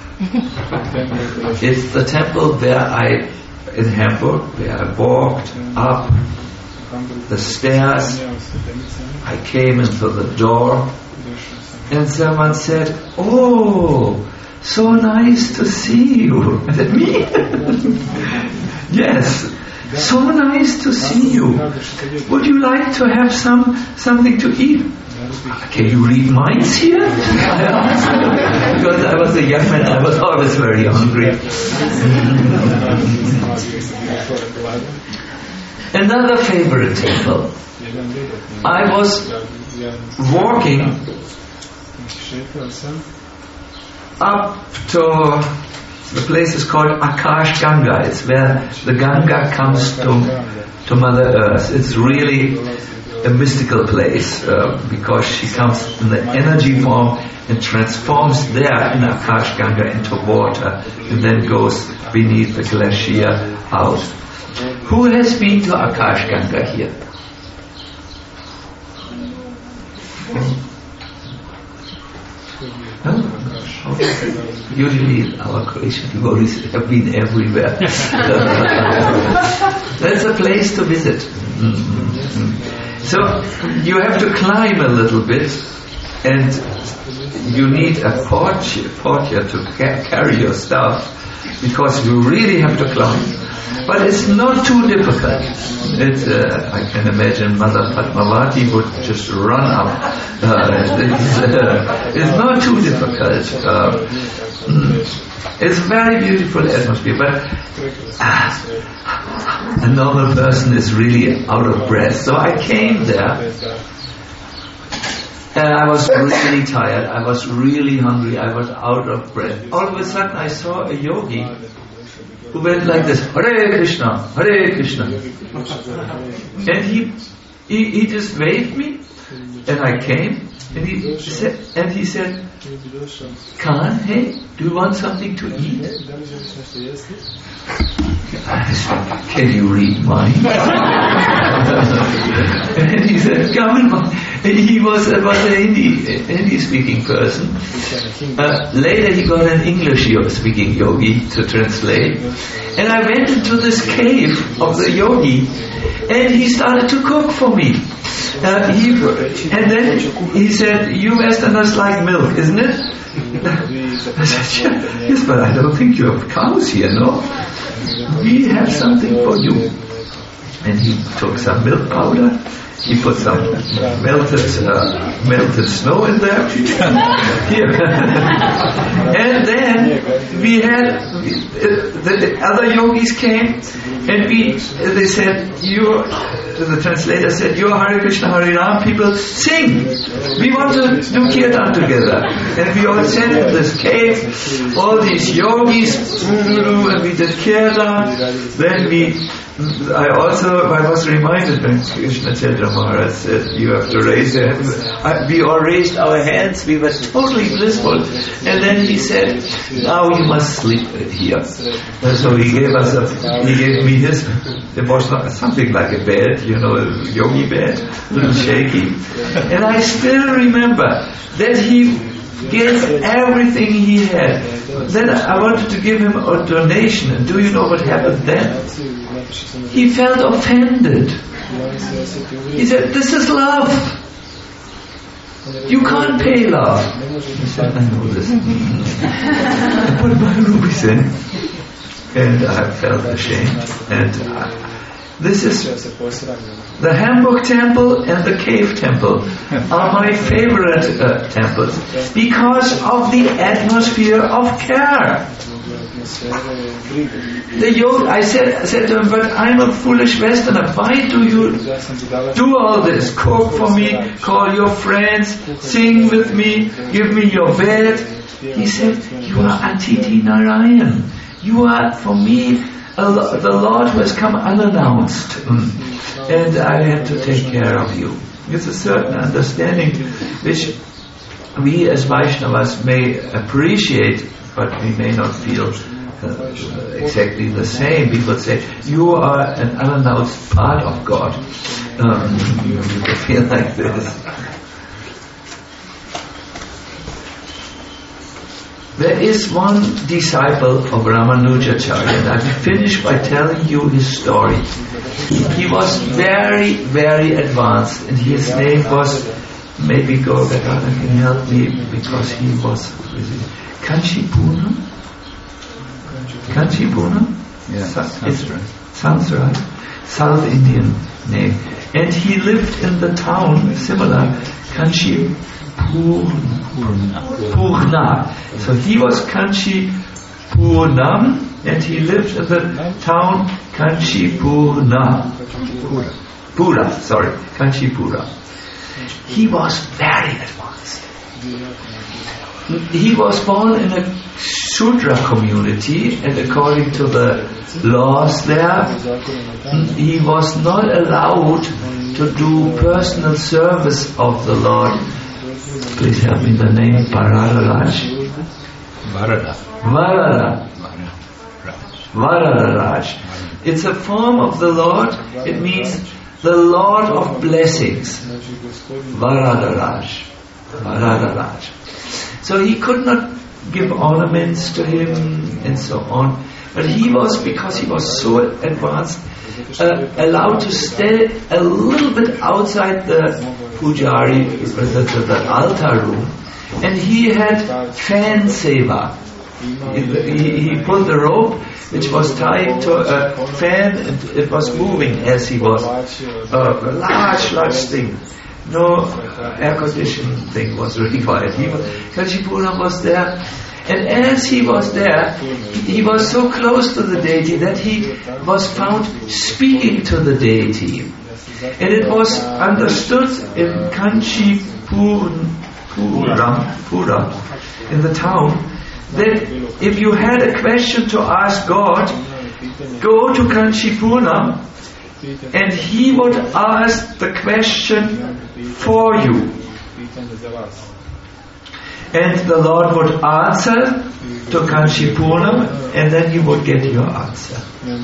It's the temple where I, in Hamburg, where I walked up the stairs, I came into the door, and someone said, "Oh, so nice to see you." I said, "Me?" "Yes, so nice to see you. Would you like to have some something to eat?" "Can you read minds here?" I asked. Because I was a young man, I was always very hungry. Another favorite temple. I was walking up to the place is called Akash Ganga. It's where the Ganga comes to to Mother Earth. It's really a mystical place uh, because she comes in the energy form and transforms there in Akash Ganga into water and then goes beneath the glacier out. Who has been to Akash Ganga here? Oh, usually our Croatian devotees have been everywhere. That's a place to visit. Mm-hmm. So you have to climb a little bit, and you need a portier, portier to ca- carry your stuff. because you really have to climb. But it's not too difficult. It's, uh, I can imagine Mother Padmavati would just run up. Uh, it's, uh, it's not too difficult. Uh, it's a very beautiful atmosphere, but uh, a normal person is really out of breath. So I came there, and I was really tired. I was really hungry. I was out of breath. All of a sudden, I saw a yogi who went like this, Hare Krishna, Hare Krishna. And he, he he just waved me, and I came, and he said, and he said, Khan, hey, do you want something to eat? I said, can you read mine? And he said, come on. And he was, uh, was a Hindi, Hindi speaking person. Uh, later he got an English speaking yogi to translate. And I went into this cave of the yogi, and he started to cook for me. Uh, he, and then he said, you Westerners like milk, isn't it? I said, yeah, yes, but I don't think you have cows here, no? We have something for you. And he took some milk powder, he put some melted uh, melted snow in there. Here. And then we had, uh, the, the other yogis came, and we, they said, you, the translator said, you Hare Krishna, Hare Ram people, sing! We want to do kirtan together. And we all sat in this cave, all these yogis, and we did kirtan. Then we, I also, I was reminded when Krishna Chaitra Maharaj said, you have to raise your hands. I, we all raised our hands, we were totally blissful. And then he said, now you must sleep here. And so he gave us a, he gave me his, it was something like a bed, you know, a yogi bed, a little shaky. And I still remember that he gave everything he had. Then I wanted to give him a donation, and do you know what happened then? He felt offended. He said, this is love. You can't pay love. He said, I know this. I put my rupees in, and I felt ashamed. And I, this is the Hamburg Temple and the Cave Temple are my favorite uh, temples because of the atmosphere of care. The yoga, I said, I said to him, but I'm a foolish Westerner. Why do you do all this? Cook for me, call your friends, sing with me, give me your bed. He said, you are Atiti Narayan. You are, for me, a, the Lord who has come unannounced. And I have to take care of you. It's a certain understanding which we as Vaishnavas may appreciate, but we may not feel Uh, exactly the same. People say, you are an unannounced part of God. Um, you feel like this. There is one disciple of Ramanujacharya, and I'll finish by telling you his story. He was very, very advanced, and his name was, maybe Gaurgadana can help me, because he was Kanchipunam. Kanchipunam? Yeah, sounds right. Sounds right. South Indian name. And he lived in the town, similar, Kanchipurna. So he was Kanchipurnam, and he lived in the town Kanchipurna. Pura, sorry, Kanchipura. He was very advanced. He was born in a Shudra community, and according to the laws there, he was not allowed to do personal service of the Lord. Please help me, the name Varadaraj. Varada. Varada. Varadaraj. It's a form of the Lord. It means the Lord of blessings. Varadaraj. Varadaraj. So he could not give ornaments to him and so on. But he was, because he was so advanced, uh, allowed to stay a little bit outside the pujari, the, the, the altar room. And he had fan seva. he, he pulled the rope which was tied to a fan and it was moving as he was. Uh, a large, large thing. No air conditioning thing was required. He was, Kanchi Purnam was there, and as he was there, he, he was so close to the deity that he was found speaking to the deity. And it was understood in Kanchi Puram, Pura, in the town, that if you had a question to ask God, go to Kanchi Purnam, and he would ask the question for you. And the Lord would answer to Kanchi Purnam, and then you would get your answer.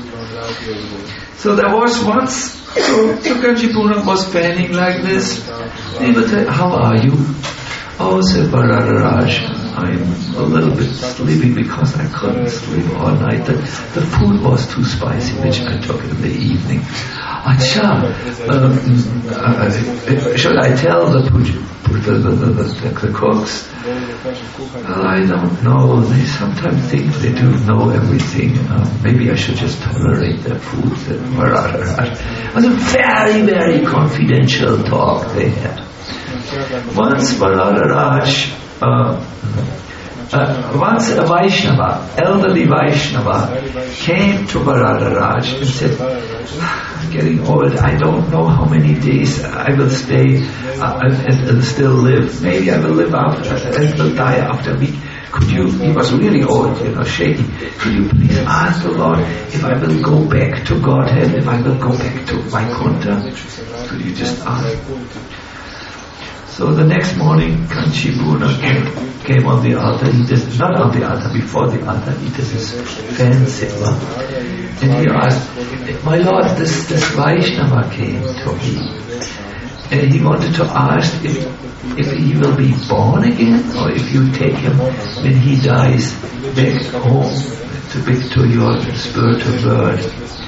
So there was once, so, so Kanchi Purnam was fanning like this. He would say, how are you? Oh, said Varadaraj, I'm a little bit sleepy because I couldn't sleep all night. The, the food was too spicy, which I took in the evening. Acha, um, uh, should I tell the, the, the, the, the, the cooks? Well, I don't know. They sometimes think they do know everything. Uh, maybe I should just tolerate their food. It was a very, very confidential talk they had. Once Varadaraj, uh, uh, once a Vaishnava, elderly Vaishnava, came to Varadaraj and said, I'm getting old, I don't know how many days I will stay uh, and, and still live. Maybe I will live after, and will die after a week. Could you, he was really old, you know, shaky, could you please ask the Lord if I will go back to Godhead, if I will go back to Vaikuntha? Could you just ask? So the next morning, Kanchi Purnam came, came on the altar. He did, not on the altar, before the altar, he did his fan seva. And he asked, my Lord, this, this Vaishnava came to me. And he wanted to ask if, if he will be born again, or if you take him when he dies back home to, back to your spiritual world.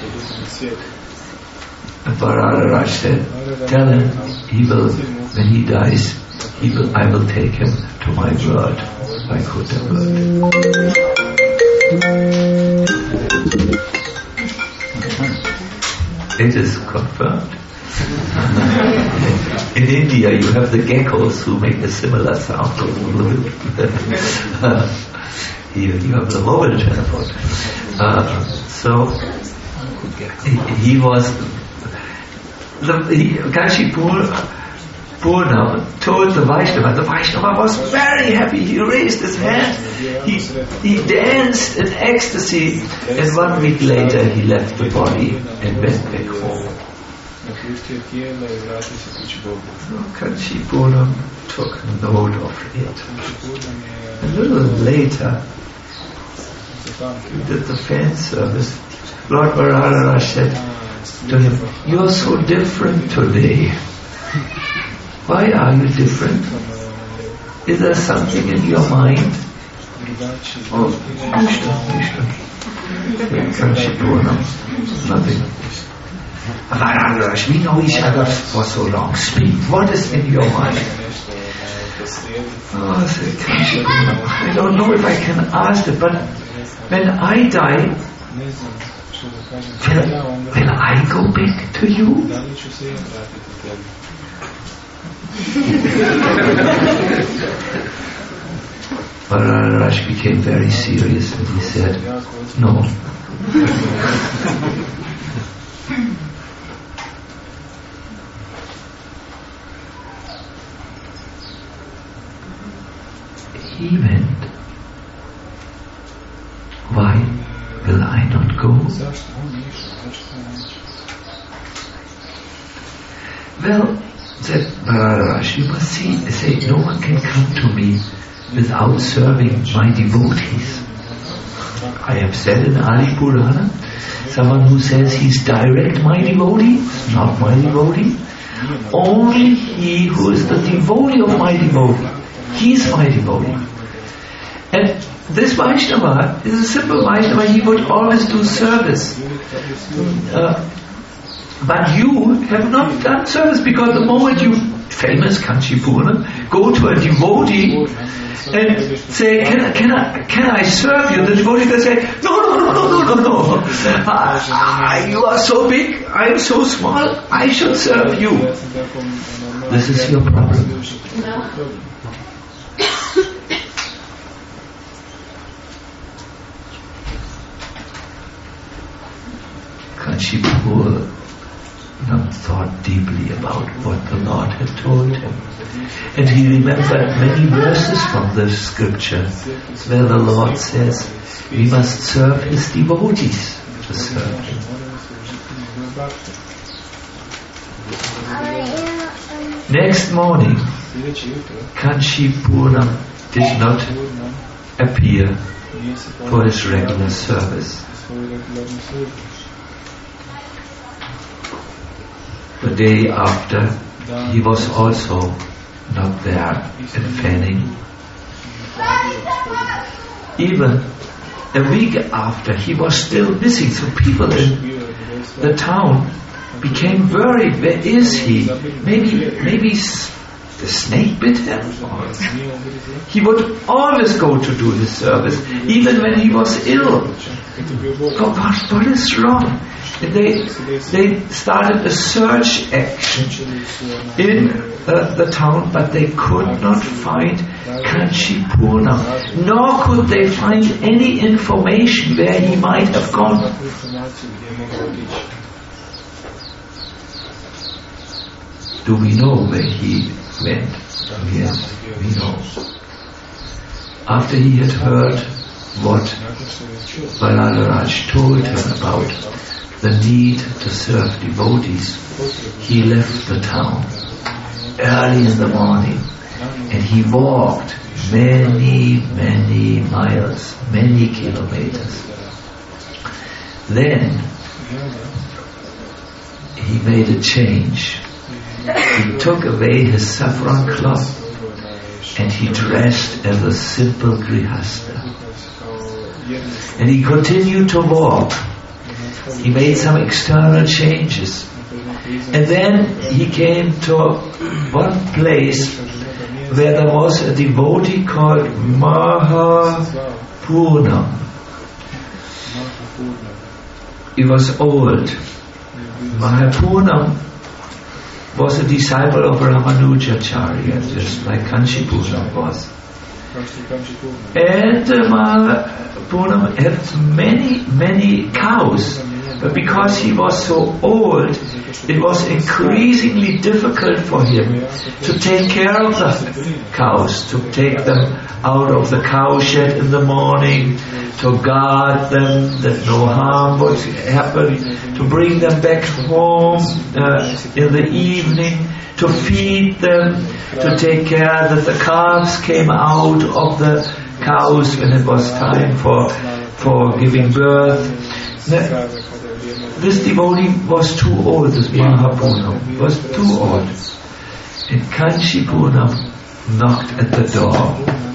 And Varadaraj said, tell him he will, when he dies, he will, I will take him to my world, my Kota world. It is confirmed. In India you have the geckos who make a similar sound. Here you have the mobile telephone. Uh, so he, he was the Kanchi Purnam told the Vaishnava. The Vaishnava was very happy. He raised his hand. He, he danced in ecstasy. And one week later he left the body and went back home. So Kanchi Purnam took note of it. A little later he did the fan service. Lord Varadaraj said to him, you are so different today. Why are you different? Is there something in your mind? Oh, Kanchi Purnam, nothing. Varadaraj, we know each other for so long. Speak, what is in your mind? Oh, said Kanchi Purnam, I don't know if I can ask it, but when I die, Will, will I go back to you? Varadaraj became very serious and he said, no. He went. Why will I not go? Well, said Varadaraj, you must see, say, no one can come to me without serving my devotees. I have said in Adi Purana, someone who says he's direct my devotee, not my devotee. Only he who is the devotee of my devotee, he's my devotee. And this Vaishnava is a simple Vaishnava, he would always do service. Uh, but you have not done service because the moment you famous Kanchipurna, go to a devotee and say, can I, can I, can I serve you? The devotee will say, no, no, no, no, no, no, no. Ah, you are so big, I am so small, I should serve you. This is your problem. Kanchipurna thought deeply about what the Lord had told him. And he remembered many verses from the scripture where the Lord says, we must serve his devotees to serve him. Next morning, Kanchipurna did not appear for his regular service. The day after, he was also not there at Fanning. Even a week after, he was still missing. So people in the town became worried. Where is he? Maybe, maybe the snake bit him. Or he would always go to do his service, even when he was ill. So what, what is wrong? And they they started a search action in uh, the town, but they could not find Kanchipurna, nor could they find any information where he might have gone. Do we know where he went? Yes, we know. After he had heard what Varadaraj told him about the need to serve devotees, he left the town early in the morning and he walked many, many miles, many kilometers. Then he made a change. He took away his saffron cloth and he dressed as a simple grihastha. And he continued to walk. He made some external changes. And then he came to one place where there was a devotee called Mahapurna. He was old. Mahapurna was a disciple of Ramanujacharya, just like Kanchipurna was. And uh, Mahapurna had many, many cows. But because he was so old, it was increasingly difficult for him to take care of the cows, to take them out of the cowshed in the morning, to guard them that no harm would happen, to bring them back home uh, in the evening, to feed them, to take care that the calves came out of the cows when it was time for, for giving birth. This devotee was too old, this Mahapurna was too old. And Kanchipurna knocked at the door.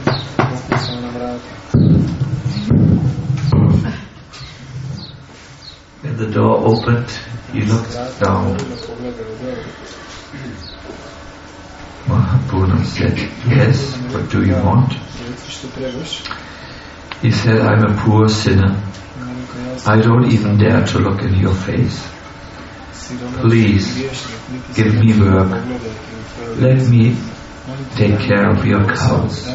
When the door opened, he looked down. Mahapurna said, yes, what do you want? He said, I'm a poor sinner. I don't even dare to look in your face. Please, give me work. Let me take care of your cows.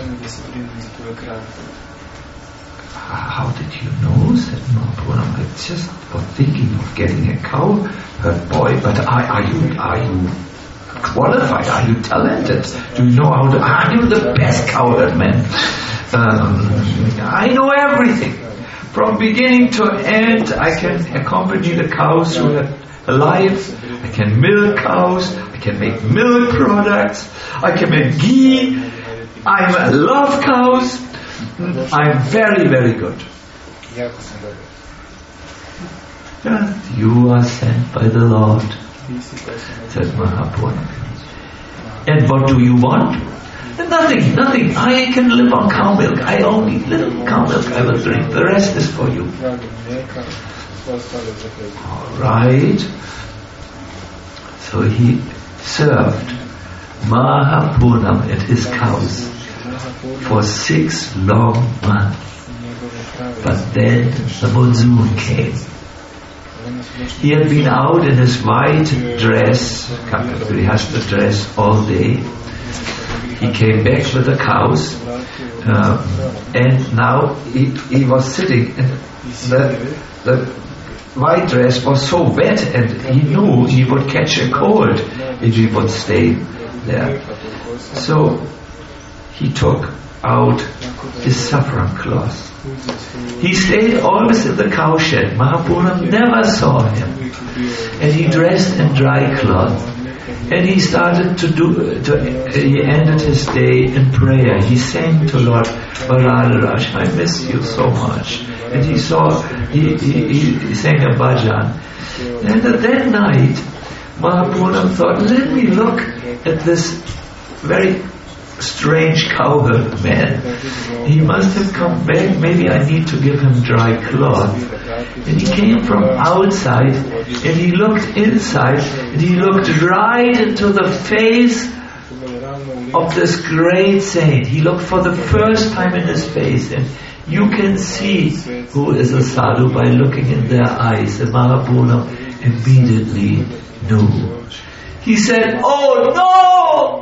How did you know? Said Mahapurna. I just was thinking of getting a cow, herd boy, but are, are you are you qualified? Are you talented? Do you know how to? Are you the best cowherd man? Um, I know everything. From beginning to end, I can accompany the cows who are alive. I can milk cows. I can make milk products. I can make ghee. I love cows. I'm very, very good. Just you are sent by the Lord, said Mahapurna. And what do you want? Nothing, nothing. I can live on cow milk. I only little cow milk I will drink. The rest is for you. Alright. So he served Mahapurnam and his cows for six long months. But then the monsoon came. He had been out in his white dress, he has the dress all day. He came back with the cows, uh, and now he, he was sitting, and the, the white dress was so wet, and he knew he would catch a cold if he would stay there. So he took out his saffron cloth. He stayed always in the cowshed. Mahapurnam never saw him, and he dressed in dry cloth. And he started to do. To, he ended his day in prayer. He sang to Lord Varadaraj, "I miss you so much." And he saw. He, he, he sang a bhajan. And at that night, Mahapurnam thought, "Let me look at this very strange cowherd man. He must have come back. Maybe I need to give him dry cloth." And he came from outside, and he looked inside, and he looked right into the face of this great saint. He looked for the first time in his face, and you can see who is a sadhu by looking in their eyes. And Mahapurnam immediately knew. He said, "Oh no!"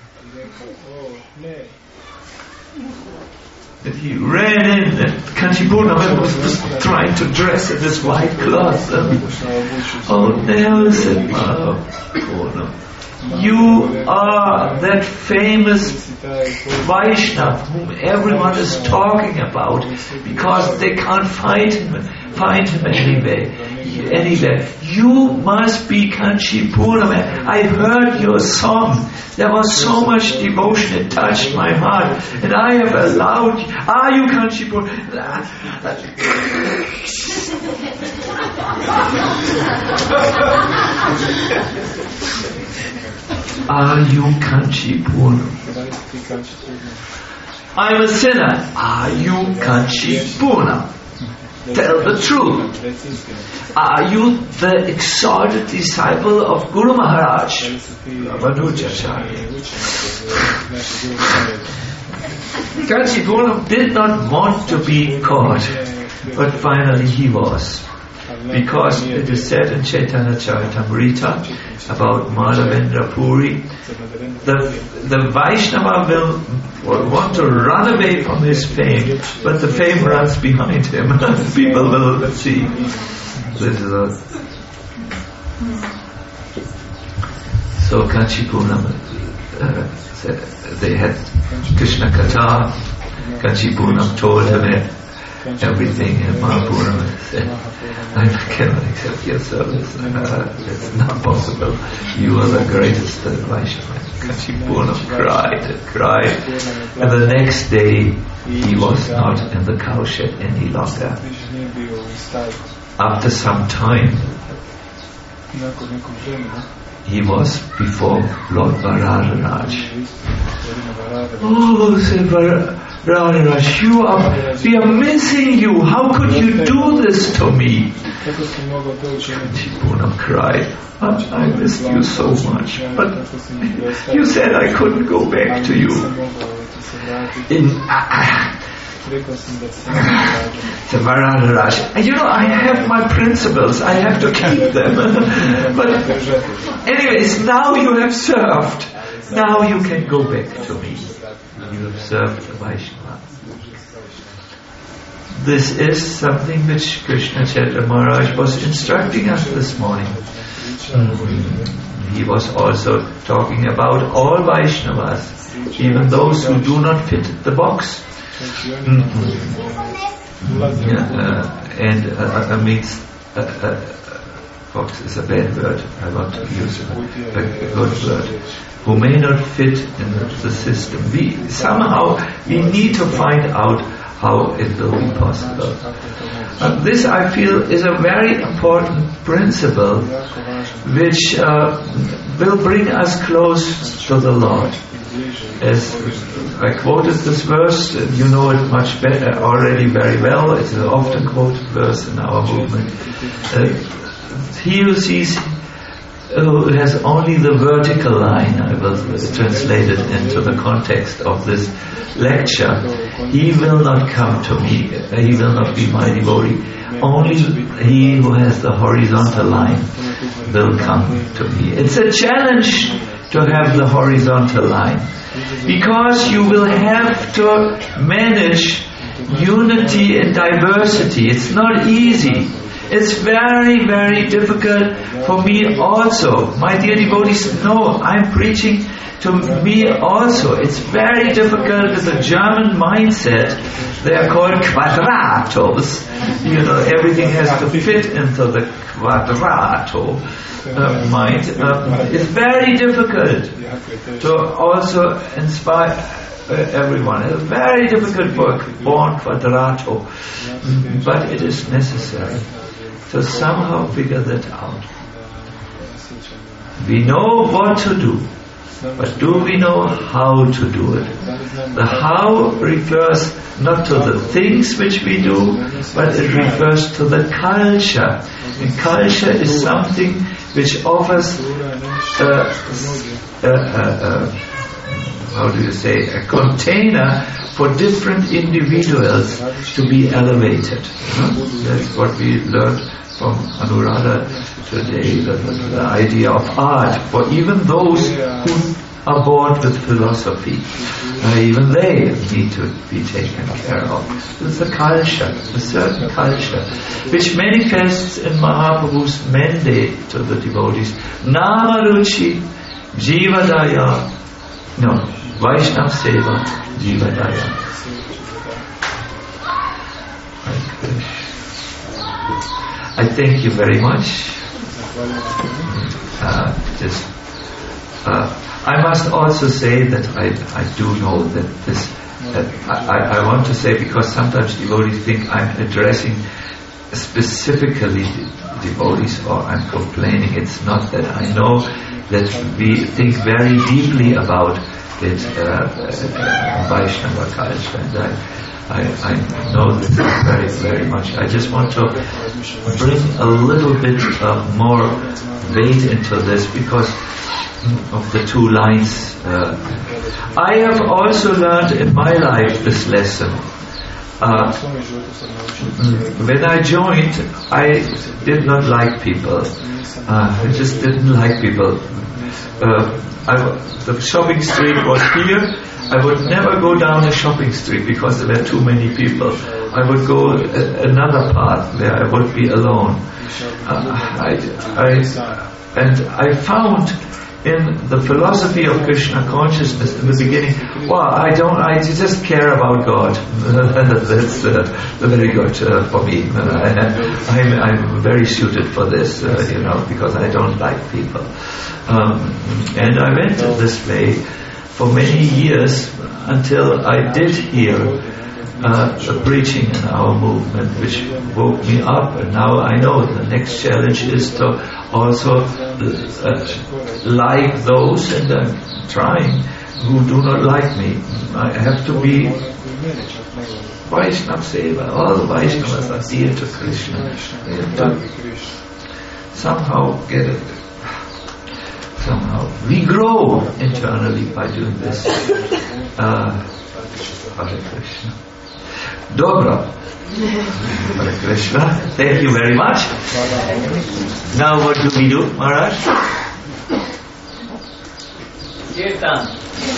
And he ran in, and Kanchipurnam was, was trying to dress in this white cloth. And, "Oh no," said Mahapurnam, "you are that famous Vaishnava whom everyone is talking about because they can't find him, find him anywhere. Anywhere. You must be Kanchipurnam. I heard your song. There was so much devotion. It touched my heart, and I have allowed you. Are you Kanchipurnam?" "Are you Kanchipurnam?" "I'm a sinner." "Are you Kanchipurnam? Tell the truth. Are you the exalted disciple of Guru Maharaj?" Ramanujacharya. Kanchipurnam did not want to be caught, but finally he was. Because it is said in Chaitanya Charitamrita about Madhavendra Puri, the, the Vaishnava will, will want to run away from his fame, but the fame runs behind him. People will see. This is a so Kanchipurnam uh, said they had Krishna Katha. Kanchipurnam told him everything, and Mahapurnam said, "I cannot accept your service. Uh, it's not possible. You are the greatest Vaishnava." Kanchipurnam cried and cried, and the next day he was not in the cowshed any longer. After some time, he was before Lord Varadaraj. "Oh," said Varadaraj, "you are, we are missing you. How could you do this to me?" Kanchipurnam cried, I, "I missed you so much, but you said I couldn't go back to you." In uh, the Varadaraj, you know, I have my principles, I have to keep them. But anyways, now you have served. Now you can go back to me. You have served the Vaishnava. This is something which Krishna Chaitanya Maharaj was instructing us this morning. He was also talking about all Vaishnavas, even those who do not fit the box. Mm-hmm. Yeah, uh, and uh, uh, means uh, uh, box is a bad word. I want to use a, a good word. Who may not fit in the system. We somehow we need to find out how it will be possible. Uh, this, I feel, is a very important principle which uh, will bring us close to the Lord. As I quoted this verse, you know it much better already very well. It's an often quoted verse in our movement. Uh, he who sees who has only the vertical line, I will translate it into the context of this lecture, he will not come to me, he will not be my devotee. Only he who has the horizontal line will come to me. It's a challenge to have the horizontal line, because you will have to manage unity and diversity. It's not easy. It's very, very difficult for me also. My dear devotees know I'm preaching to me also. It's very difficult with the German mindset. They are called quadratos. You know, everything has to fit into the quadrato uh, mind. Uh, it's very difficult to also inspire Uh, everyone. It's very difficult for a born quadrato, but it is necessary to somehow figure that out. We know what to do, but do we know how to do it? The how refers not to the things which we do, but it refers to the culture. And culture is something which offers uh, uh, uh, uh, how do you say, a container for different individuals to be elevated. That's what we learned from Anuradha today, the, the idea of art, for even those who are born with philosophy, uh, even they need to be taken care of. It's a culture, a certain culture, which manifests in Mahaprabhu's mandate to the devotees. Namaruchi Jivadaya, no, Vaishnava Seva Jivadaya. I thank you very much. Uh, just, uh, I must also say that I, I do know that this, that I, I want to say, because sometimes devotees think I'm addressing specifically devotees or I'm complaining. It's not that. I know that we think very deeply about it, uh, uh, Vaishnava culture, and I, I, I know this very, very much. I just want to bring a little bit of more weight into this because of the two lines. Uh, I have also learned in my life this lesson. Uh, when I joined, I did not like people. Uh, I just didn't like people. Uh, I, the shopping street was here. I would never go down a shopping street because there were too many people. I would go a, another path where I would be alone. Uh, I, I, and I found in the philosophy of Krishna consciousness in the beginning, well, I don't, I just care about God. That's uh, very good uh, for me. Uh, I'm, I'm very suited for this, uh, you know, because I don't like people. Um, and I went this way for many years until I did hear uh, the preaching in our movement, which woke me up. And now I know the next challenge is to also uh, like those, and I'm trying, who do not like me. I have to be Vaishnava Seva. All the Vaishnavas are dear to Krishna. They have to somehow get it. Somehow we grow internally by doing this. Uh, Hare Krishna. Dobra. Hare Krishna. Thank you very much. Now what do we do, Maharaj? Kirtan.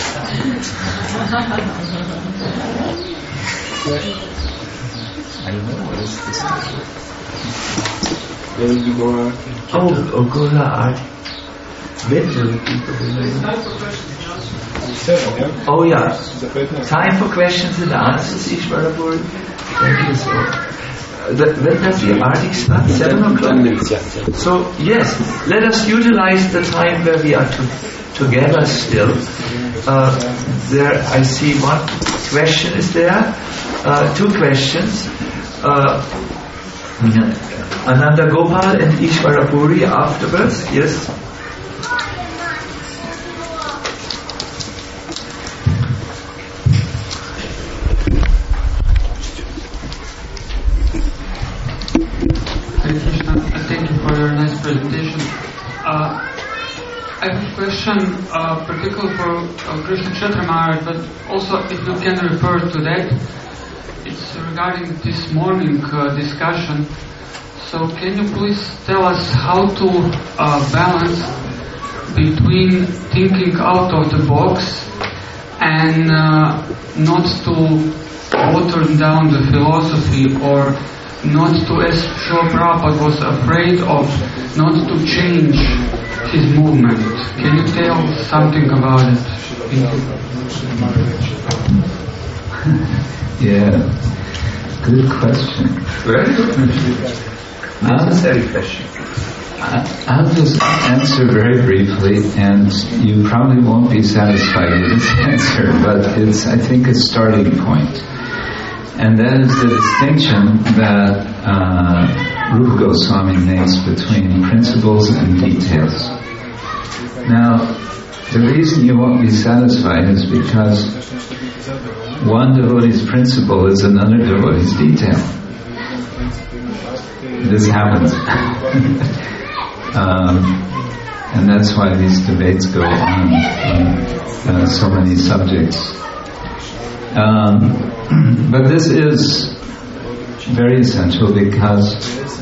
I don't know, what is this? There will be more. Oh, oh, Gora Art. When will people be Oh yeah. Time for questions and answers, Ishvara Puri. Thank you so much. The, when does the Arctic start? Seven o'clock? So yes, let us utilize the time where we are to, together still. Uh, there I see one question is there. Uh, two questions. Uh, Ananda Gopal and Ishvara Puri afterwards. Yes. Thank you for your nice presentation. Uh, question, uh, particularly for uh, Krishna Kshetra Maharaj, but also if you can refer to that, it's regarding this morning uh, discussion. So can you please tell us how to uh, balance between thinking out of the box and uh, not to water down the philosophy, or not to, as Srila Prabhupada was afraid of, not to change his movement. Can you tell something about it? Yeah, good question. Very good. Necessary question. I'll just answer very briefly, and you probably won't be satisfied with this answer, but it's, I think, a starting point. And that is the distinction that uh, Rupa Goswami makes between principles and details. Now, the reason you won't be satisfied is because one devotee's principle is another devotee's detail. This happens. um, and that's why these debates go on on uh, so many subjects. Um, but this is very essential, because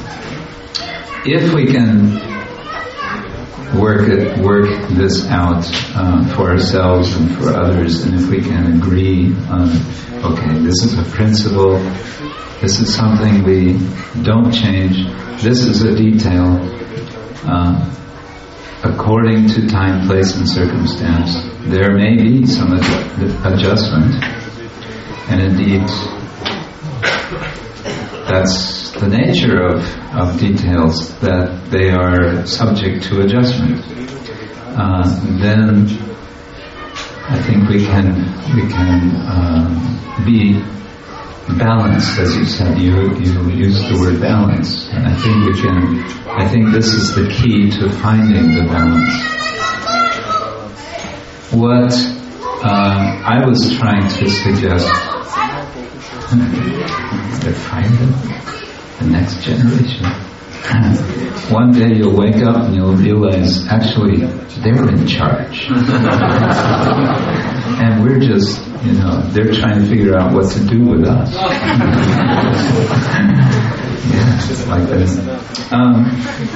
if we can work it, work this out uh, for ourselves and for others, and if we can agree on, okay, this is a principle, this is something we don't change, this is a detail, uh, according to time, place, and circumstance, there may be some ad- adjustment, and indeed, that's the nature of, of details, that they are subject to adjustment. Uh, then I think we can we can um, be balanced, as you said. You you used the word balance, and I think we can. I think this is the key to finding the balance. What uh, I was trying to suggest. They're finding the next generation. One day you'll wake up and you'll realize, actually, they're in charge. And we're just, you know, they're trying to figure out what to do with us. Yeah, like that. Um,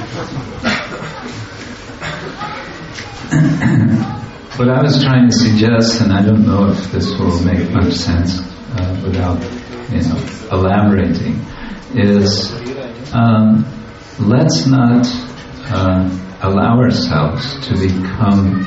what I was trying to suggest, and I don't know if this will make much sense uh, without, you know, elaborating, is um, let's not uh, allow ourselves to become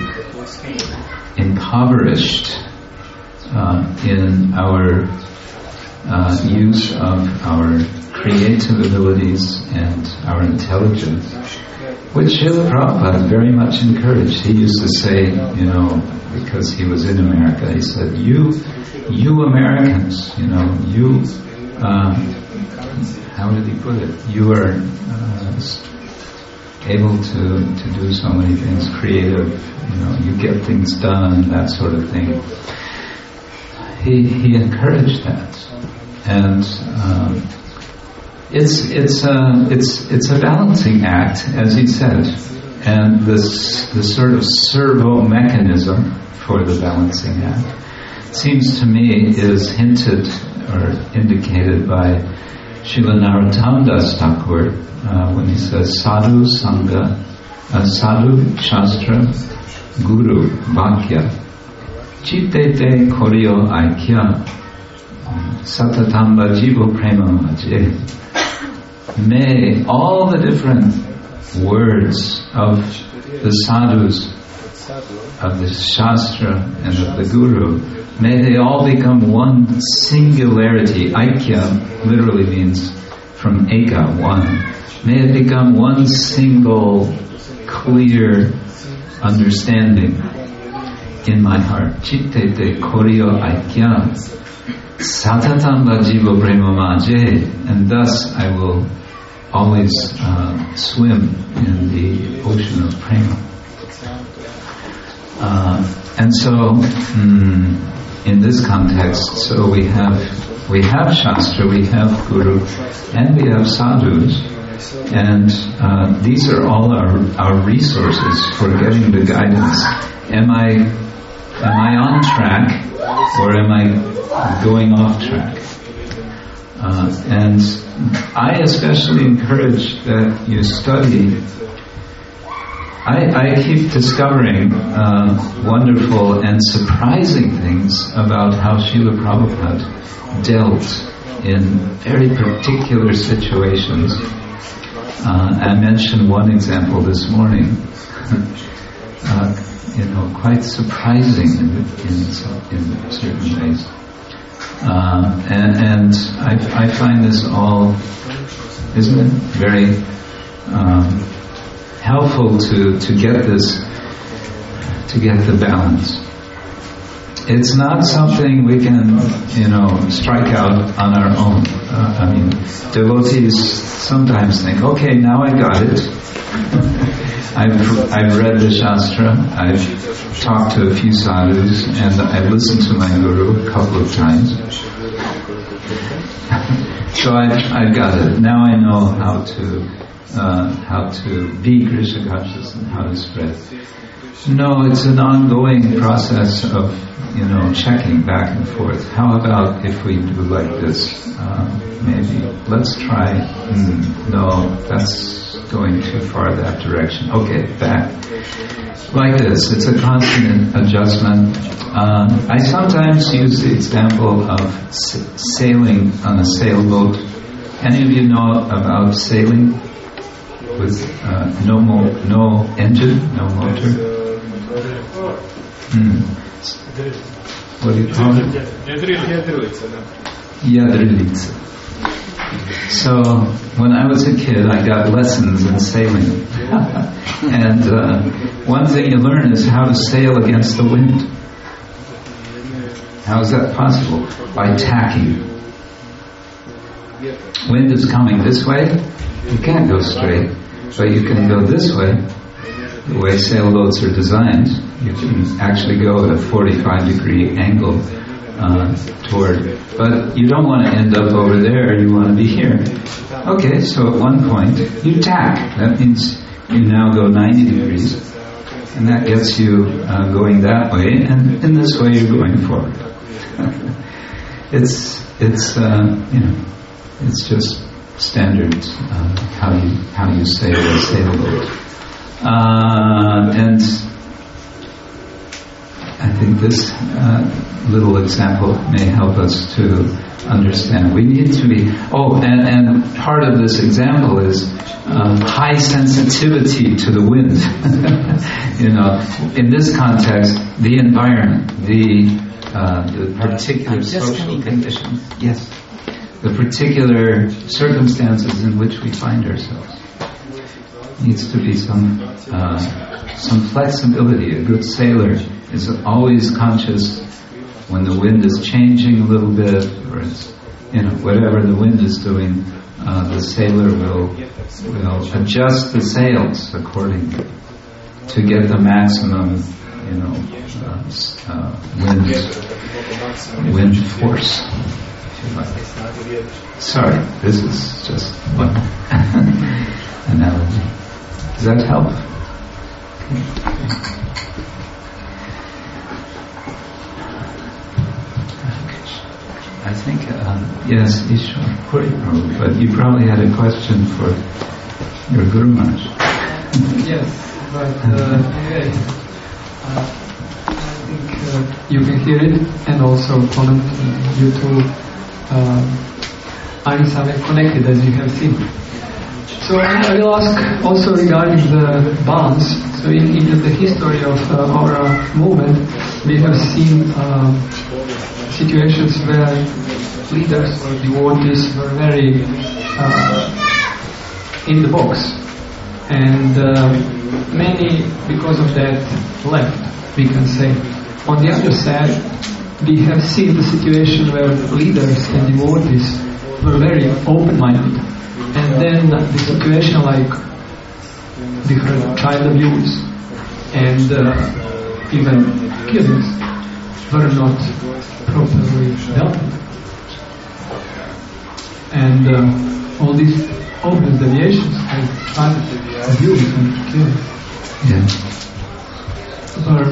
impoverished uh, in our uh, use of our creative abilities and our intelligence, which Srila Prabhupada very much encouraged. He used to say, you know, because he was in America, he said, you you Americans, you know, you, um, how did he put it? You are uh, able to, to do so many things, creative, you know, you get things done, that sort of thing. He he encouraged that, and um, it's it's a it's it's a balancing act, as he said, and this the sort of servo mechanism for the balancing act seems to me is hinted or indicated by Srila Narottam Das Thakur uh, when he says Sadhu Sangha, uh, Sadhu Shastra Guru Bhakya Chittete Koryo Aikya Satatamba Jivo Prema Maje. May all the different words of the sadhus, of the Shastra and of the Guru, may they all become one singularity. Aikya literally means from eka, one. May it become one single, clear understanding in my heart. Chittete koryo aikya satatamba jiva prema maje, and thus I will always uh, swim in the ocean of prema. Uh, and so, mm, in this context, so we have we have Shastra, we have Guru, and we have sadhus, And uh, these are all our, our resources for getting the guidance. Am I, am I on track or am I going off track? Uh, and I especially encourage that you study. I, I keep discovering uh, wonderful and surprising things about how Srila Prabhupada dealt in very particular situations. Uh, I mentioned one example this morning, uh, you know, quite surprising in, in, in certain ways. Uh, and and I, I find this all, isn't it, very um, helpful to, to get this, to get the balance. It's not something we can, you know, strike out on our own. Uh, I mean, devotees sometimes think, okay, now I got it. I've I've read the Shastra, I've talked to a few sadhus, and I've listened to my guru a couple of times. So I've I've got it. Now I know how to uh, how to be Krishna conscious and how to spread. No, it's an ongoing process of, you know, checking back and forth. How about if we do like this? Uh, maybe let's try. Mm, no, that's going too far that direction. Okay, back. Like this. It's a constant adjustment. Um, I sometimes use the example of s- sailing on a sailboat. Any of you know about sailing with uh, no mo- no engine, no motor? Hmm. What do you call it? Yadrilica. So, when I was a kid, I got lessons in sailing. And uh, one thing you learn is how to sail against the wind. How is that possible? By tacking. Wind is coming this way, you can't go straight, but you can go this way. The way sailboats are designed, you can actually go at a forty-five degree angle uh, toward, but you don't want to end up over there, you want to be here. Okay, so at one point, you tack. That means you now go ninety degrees, and that gets you uh, going that way, and in this way you're going forward. it's, it's uh, you know, it's just standard uh, how you how you sail a sailboat. Uh, and I think this uh, little example may help us to understand. We need to be, oh, and, and part of this example is um, high sensitivity to the wind. You know, in this context, the environment, the, uh, the particular social conditions, yes, the particular circumstances in which we find ourselves. Needs to be some uh, some flexibility. A good sailor is always conscious when the wind is changing a little bit, or it's, you know, whatever the wind is doing. Uh, the sailor will will adjust the sails accordingly to get the maximum, you know, uh, uh, wind wind force. If you like. Sorry, this is just one analogy. Does that help? I think, um, yes, Ishwar, but you probably had a question for your Guru Maharaj. Yes, but uh, okay. uh, I think uh, you can hear it, and also comment you two uh, are connected, as you have seen. So I will ask also regarding the balance. So in, in the history of uh, our uh, movement, we have seen uh, situations where leaders or devotees were very uh, in the box, and uh, many, because of that, left, we can say. On the other side, we have seen the situation where leaders and devotees were very open-minded. And then the situation like different child abuse and uh, even killings were not properly dealt with. And uh, all these obvious deviations, I try to deal with them clearly. Yeah. But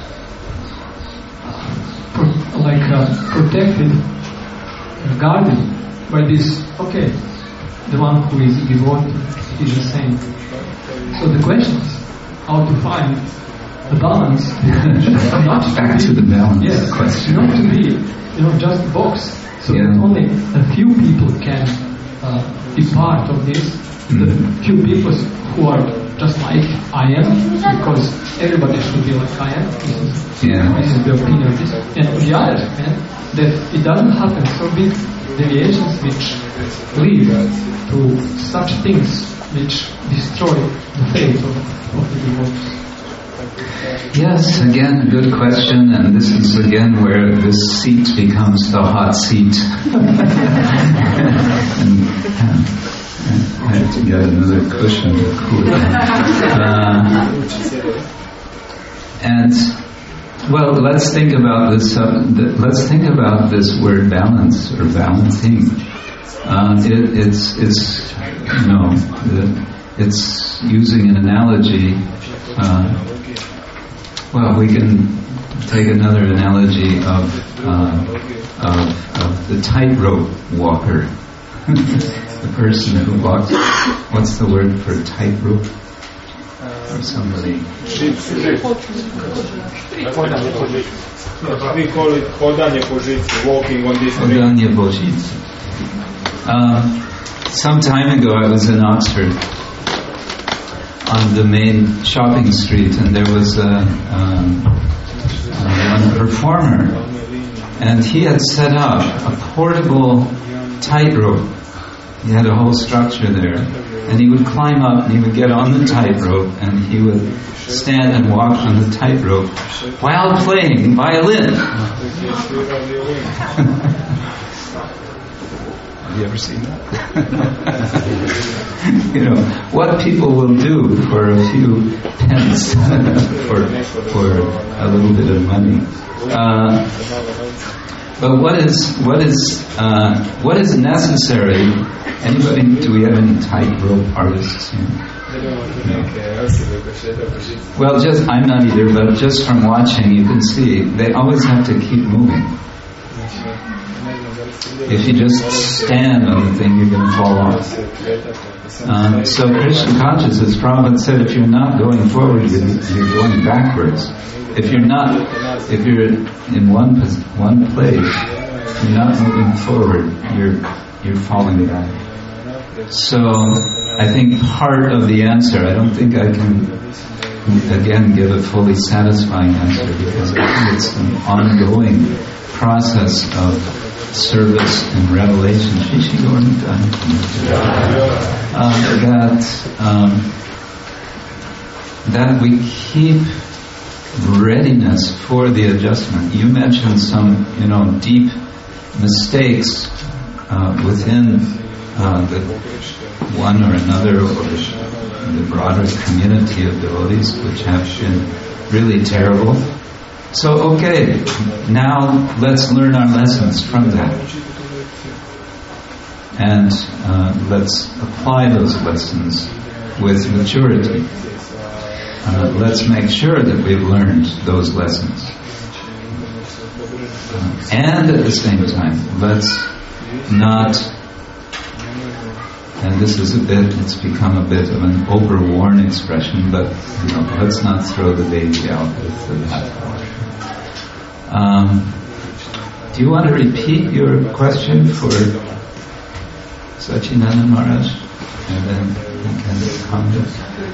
pro- like uh, protected, uh, guarded by this, okay, the one who is devoted is the same. So the question is how to find the balance. Not Back to, to the balance yes, question. not to be, you know, just a box. So Yeah. that only a few people can uh, be part of this. Mm. The few people who are just like I am, because everybody should be like I am. This is, Yeah. this is the opinion of this. And on the other hand, that it doesn't happen so big deviations which lead to such things which destroy the faith of, of the devotees. Yes, again, a good question, and this is again where this seat becomes the hot seat. and, uh, I have to get another cushion to cool it. Uh, and well, let's think about this. Uh, th- let's think about this word balance or balancing. Uh, it, it's it's you know the, it's using an analogy. Uh, well, we can take another analogy of uh, of, of the tightrope walker, the person who walks. What's the word for tightrope? Or somebody. We call it hodanje po žici, walking on this ring. Hodanje po žici. Um, some time ago I was in Oxford on the main shopping street, and there was a, um, uh, one performer, and he had set up a portable tightrope. He had a whole structure there, and he would climb up and he would get on the tightrope and he would stand and walk on the tightrope while playing violin. Have you ever seen that? You know, what people will do for a few pence, for, for a little bit of money. Uh, but what is what is uh, what is necessary? Anybody? Do we have any tightrope artists here? No. Well, just I'm not either, but just from watching, you can see they always have to keep moving. If you just stand on the thing, you're going to fall off. Uh, so Krishna consciousness, Prabhupada said, if you're not going forward, you're, you're going backwards. If you're not, if you're in one one place, you're not moving forward, you're you're falling back. So I think part of the answer, I don't think I can again give a fully satisfying answer, because I think it's an ongoing process of service and revelation. Uh, that um, that we keep readiness for the adjustment. You mentioned some, you know, deep mistakes uh, within uh, the one or another or the broader community of devotees, which have been really terrible. So, okay, now let's learn our lessons from that. And uh, let's apply those lessons with maturity. Uh, let's make sure that we've learned those lessons. Uh, and at the same time, let's not, and this is a bit, it's become a bit of an overworn expression, but you know, let's not throw the baby out with the bathwater. Um, do you want to repeat your question for Sachinanda Maharaj? And then we can comment.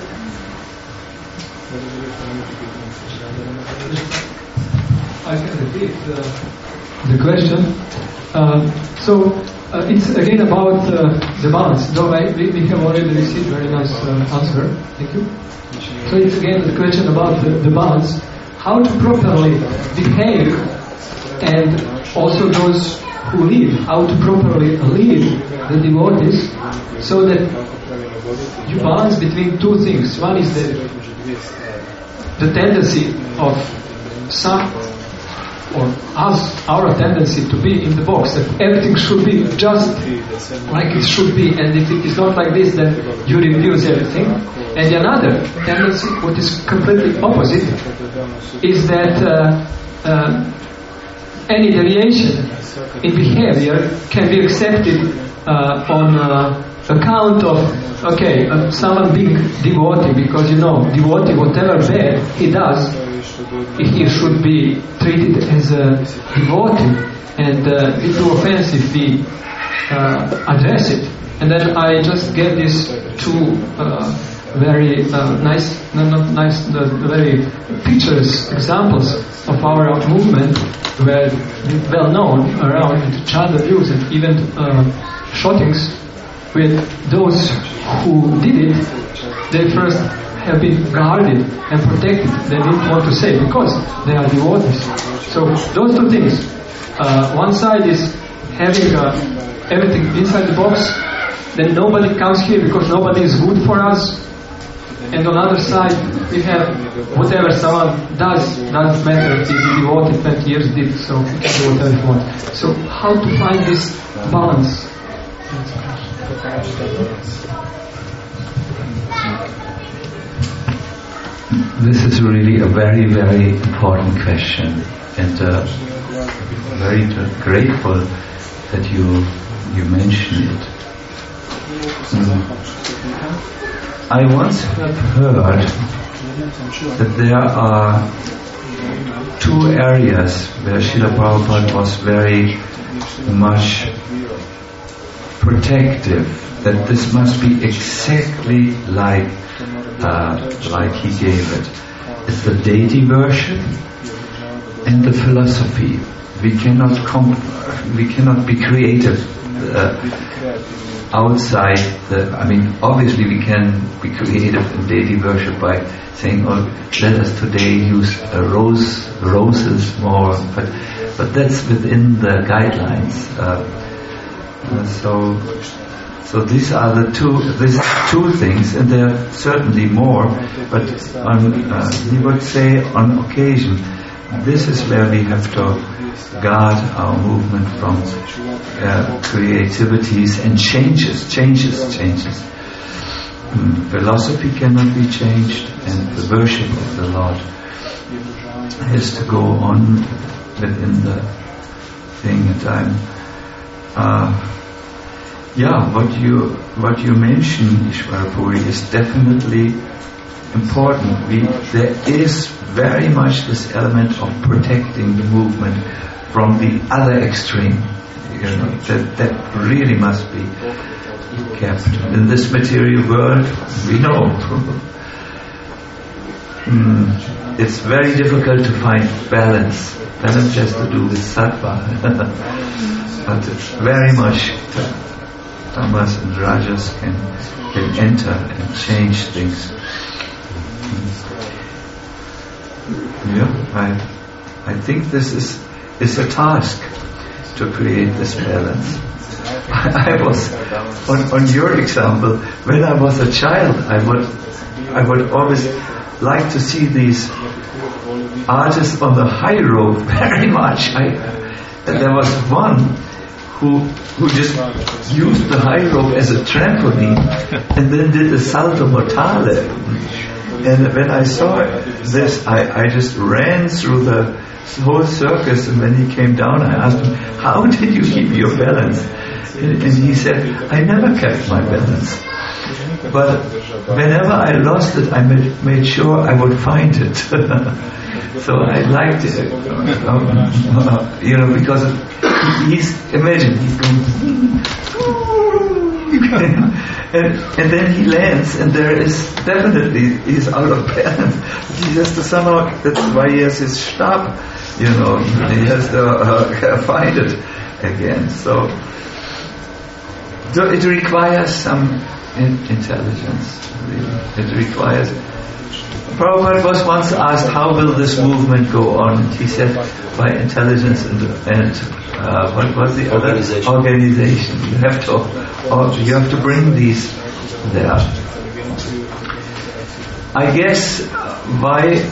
I can repeat uh, the question. Uh, so uh, it's again about uh, the balance. Though I, we, we have already received very nice uh, answer. Thank you. So it's again the question about the, the balance. How to properly behave, and also those who lead, how to properly lead the devotees, so that you balance between two things. One is the, the tendency of some or us, our tendency to be in the box, that everything should be just like it should be, and if it is not like this, then you refuse everything. And another tendency, what is completely opposite, is that uh, uh, any deviation in behavior can be accepted uh, on uh, account of, okay, uh, someone being devotee, because you know, devotee, whatever bad he does, he should be treated as a devotee, and uh, it too offensive if we uh, address it. And then I just gave these two uh, very uh, nice, no, not nice, the, the very picturesque examples of our movement, were well known around child abuse and even uh, shootings. With those who did it, they first have been guarded and protected. They didn't want to say because they are devotees. So those two things. Uh, one side is having uh, everything inside the box. Then nobody comes here because nobody is good for us. And on the other side, we have whatever someone does, doesn't matter if he's devoted twenty years did, so he can do whatever he wants. So how to find this balance? This is really a very, very important question, and uh, very grateful that you you mentioned it. Mm. I once have heard that there are two areas where Srila Prabhupada was very much protective, that this must be exactly like uh, like he gave it. It's the deity worship and the philosophy. We cannot comp- we cannot be creative uh, outside the. I mean, obviously we can be creative in deity worship by saying, "Oh, let us today use uh, rose roses more," but but that's within the guidelines. Uh, uh, so. So these are the two, these two things, and there are certainly more, but on, uh, he would say on occasion, this is where we have to guard our movement from uh, creativities and changes, changes, changes. Mm. Philosophy cannot be changed, and the worship of the Lord has to go on within the thing. And I'm uh, Yeah, what you what you mentioned, Ishvara Puri, is definitely important. We, there is very much this element of protecting the movement from the other extreme. You know, that that really must be kept. In this material world, we know mm, it's very difficult to find balance. Balance has to do with sattva, but it's very much. Tamas and rajas can can enter and change things. Yeah, I I think this is is a task to create this balance. I, I was on, on your example, when I was a child, I would I would always like to see these artists on the high rope very much. I there was one who who just used the high rope as a trampoline and then did a salto mortale. And when I saw this, I, I just ran through the whole circus, and when he came down, I asked him, "How did you keep your balance?" And, and he said, "I never kept my balance. But whenever I lost it, I made, made sure I would find it." So I liked it, um, uh, you know, because he's, imagine, he's going, and, and then he lands, and there is definitely, he's out of balance. He has to somehow, that's why he has his stab, you know, he has to uh, find it again. So, so it requires some in, intelligence, really. It requires. Prabhupada was once asked, how will this movement go on? And he said, by intelligence and, and uh, what was the other? Organization. Organization. You have to, or you have to bring these there. I guess why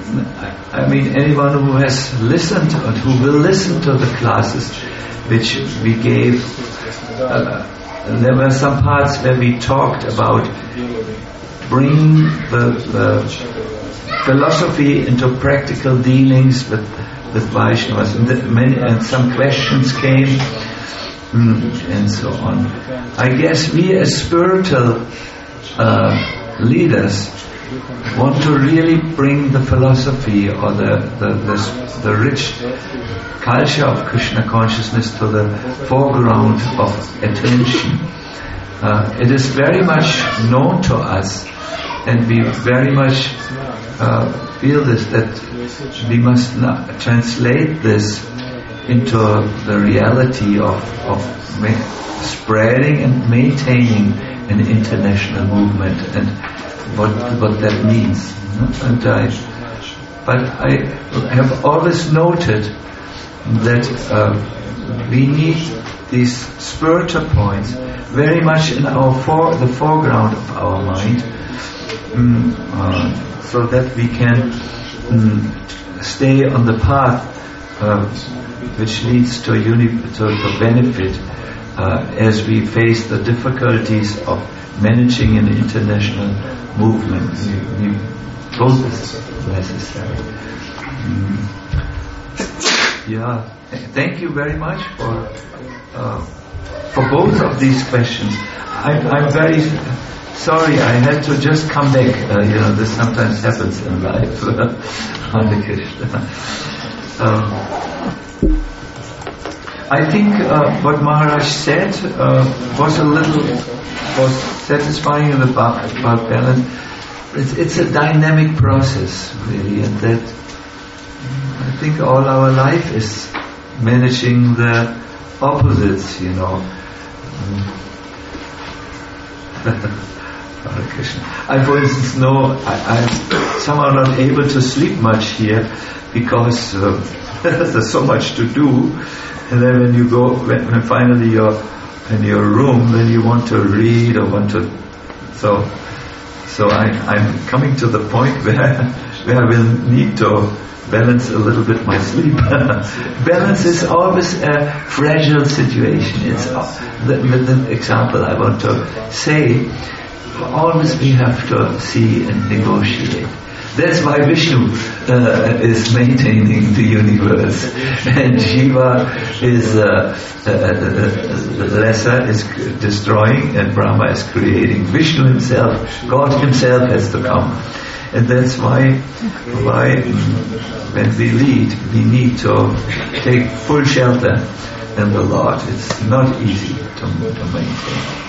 I mean, anyone who has listened or who will listen to the classes which we gave, uh, there were some parts where we talked about bringing the, the philosophy into practical dealings with, with Vaishnavas, and, the, many, and some questions came, mm, and so on. I guess we as spiritual uh, leaders want to really bring the philosophy or the, the, the, the rich culture of Krishna consciousness to the foreground of attention. Uh, it is very much known to us, and we very much uh, feel this, that we must not translate this into the reality of, of ma- spreading and maintaining an international movement, and what what that means. And I, but I have always noted that uh, we need these spiritual points very much in our for, the foreground of our mind, um, uh, so that we can um, stay on the path uh, which leads to, uni- to, to benefit uh, as we face the difficulties of managing an international movement. We, we, both is necessary. Mm. Yeah, thank you very much for uh, for both of these questions. I'm, I'm very sorry I had to just come back. Uh, you know, this sometimes happens in life. Hare Krishna. Um, I think uh, what Maharaj said uh, was a little was satisfying in the about balance. It's, it's a dynamic process, really, and that I think all our life is managing the opposites, you know. Hare Krishna. I, for instance, know I, I'm somehow not able to sleep much here because uh, there's so much to do, and then when you go, when, when finally you're in your room, then you want to read or want to, so so I, I'm coming to the point where where I will need to balance a little bit my sleep. Balance is always a fragile situation. It's uh, the, the example I want to say. Always we have to see and negotiate. That's why Vishnu uh, is maintaining the universe, and Shiva is uh, uh, uh, lesser is destroying, and Brahma is creating. Vishnu himself, God himself, has to come, and that's why why when we lead, we need to take full shelter in the Lord. It's not easy to, to maintain.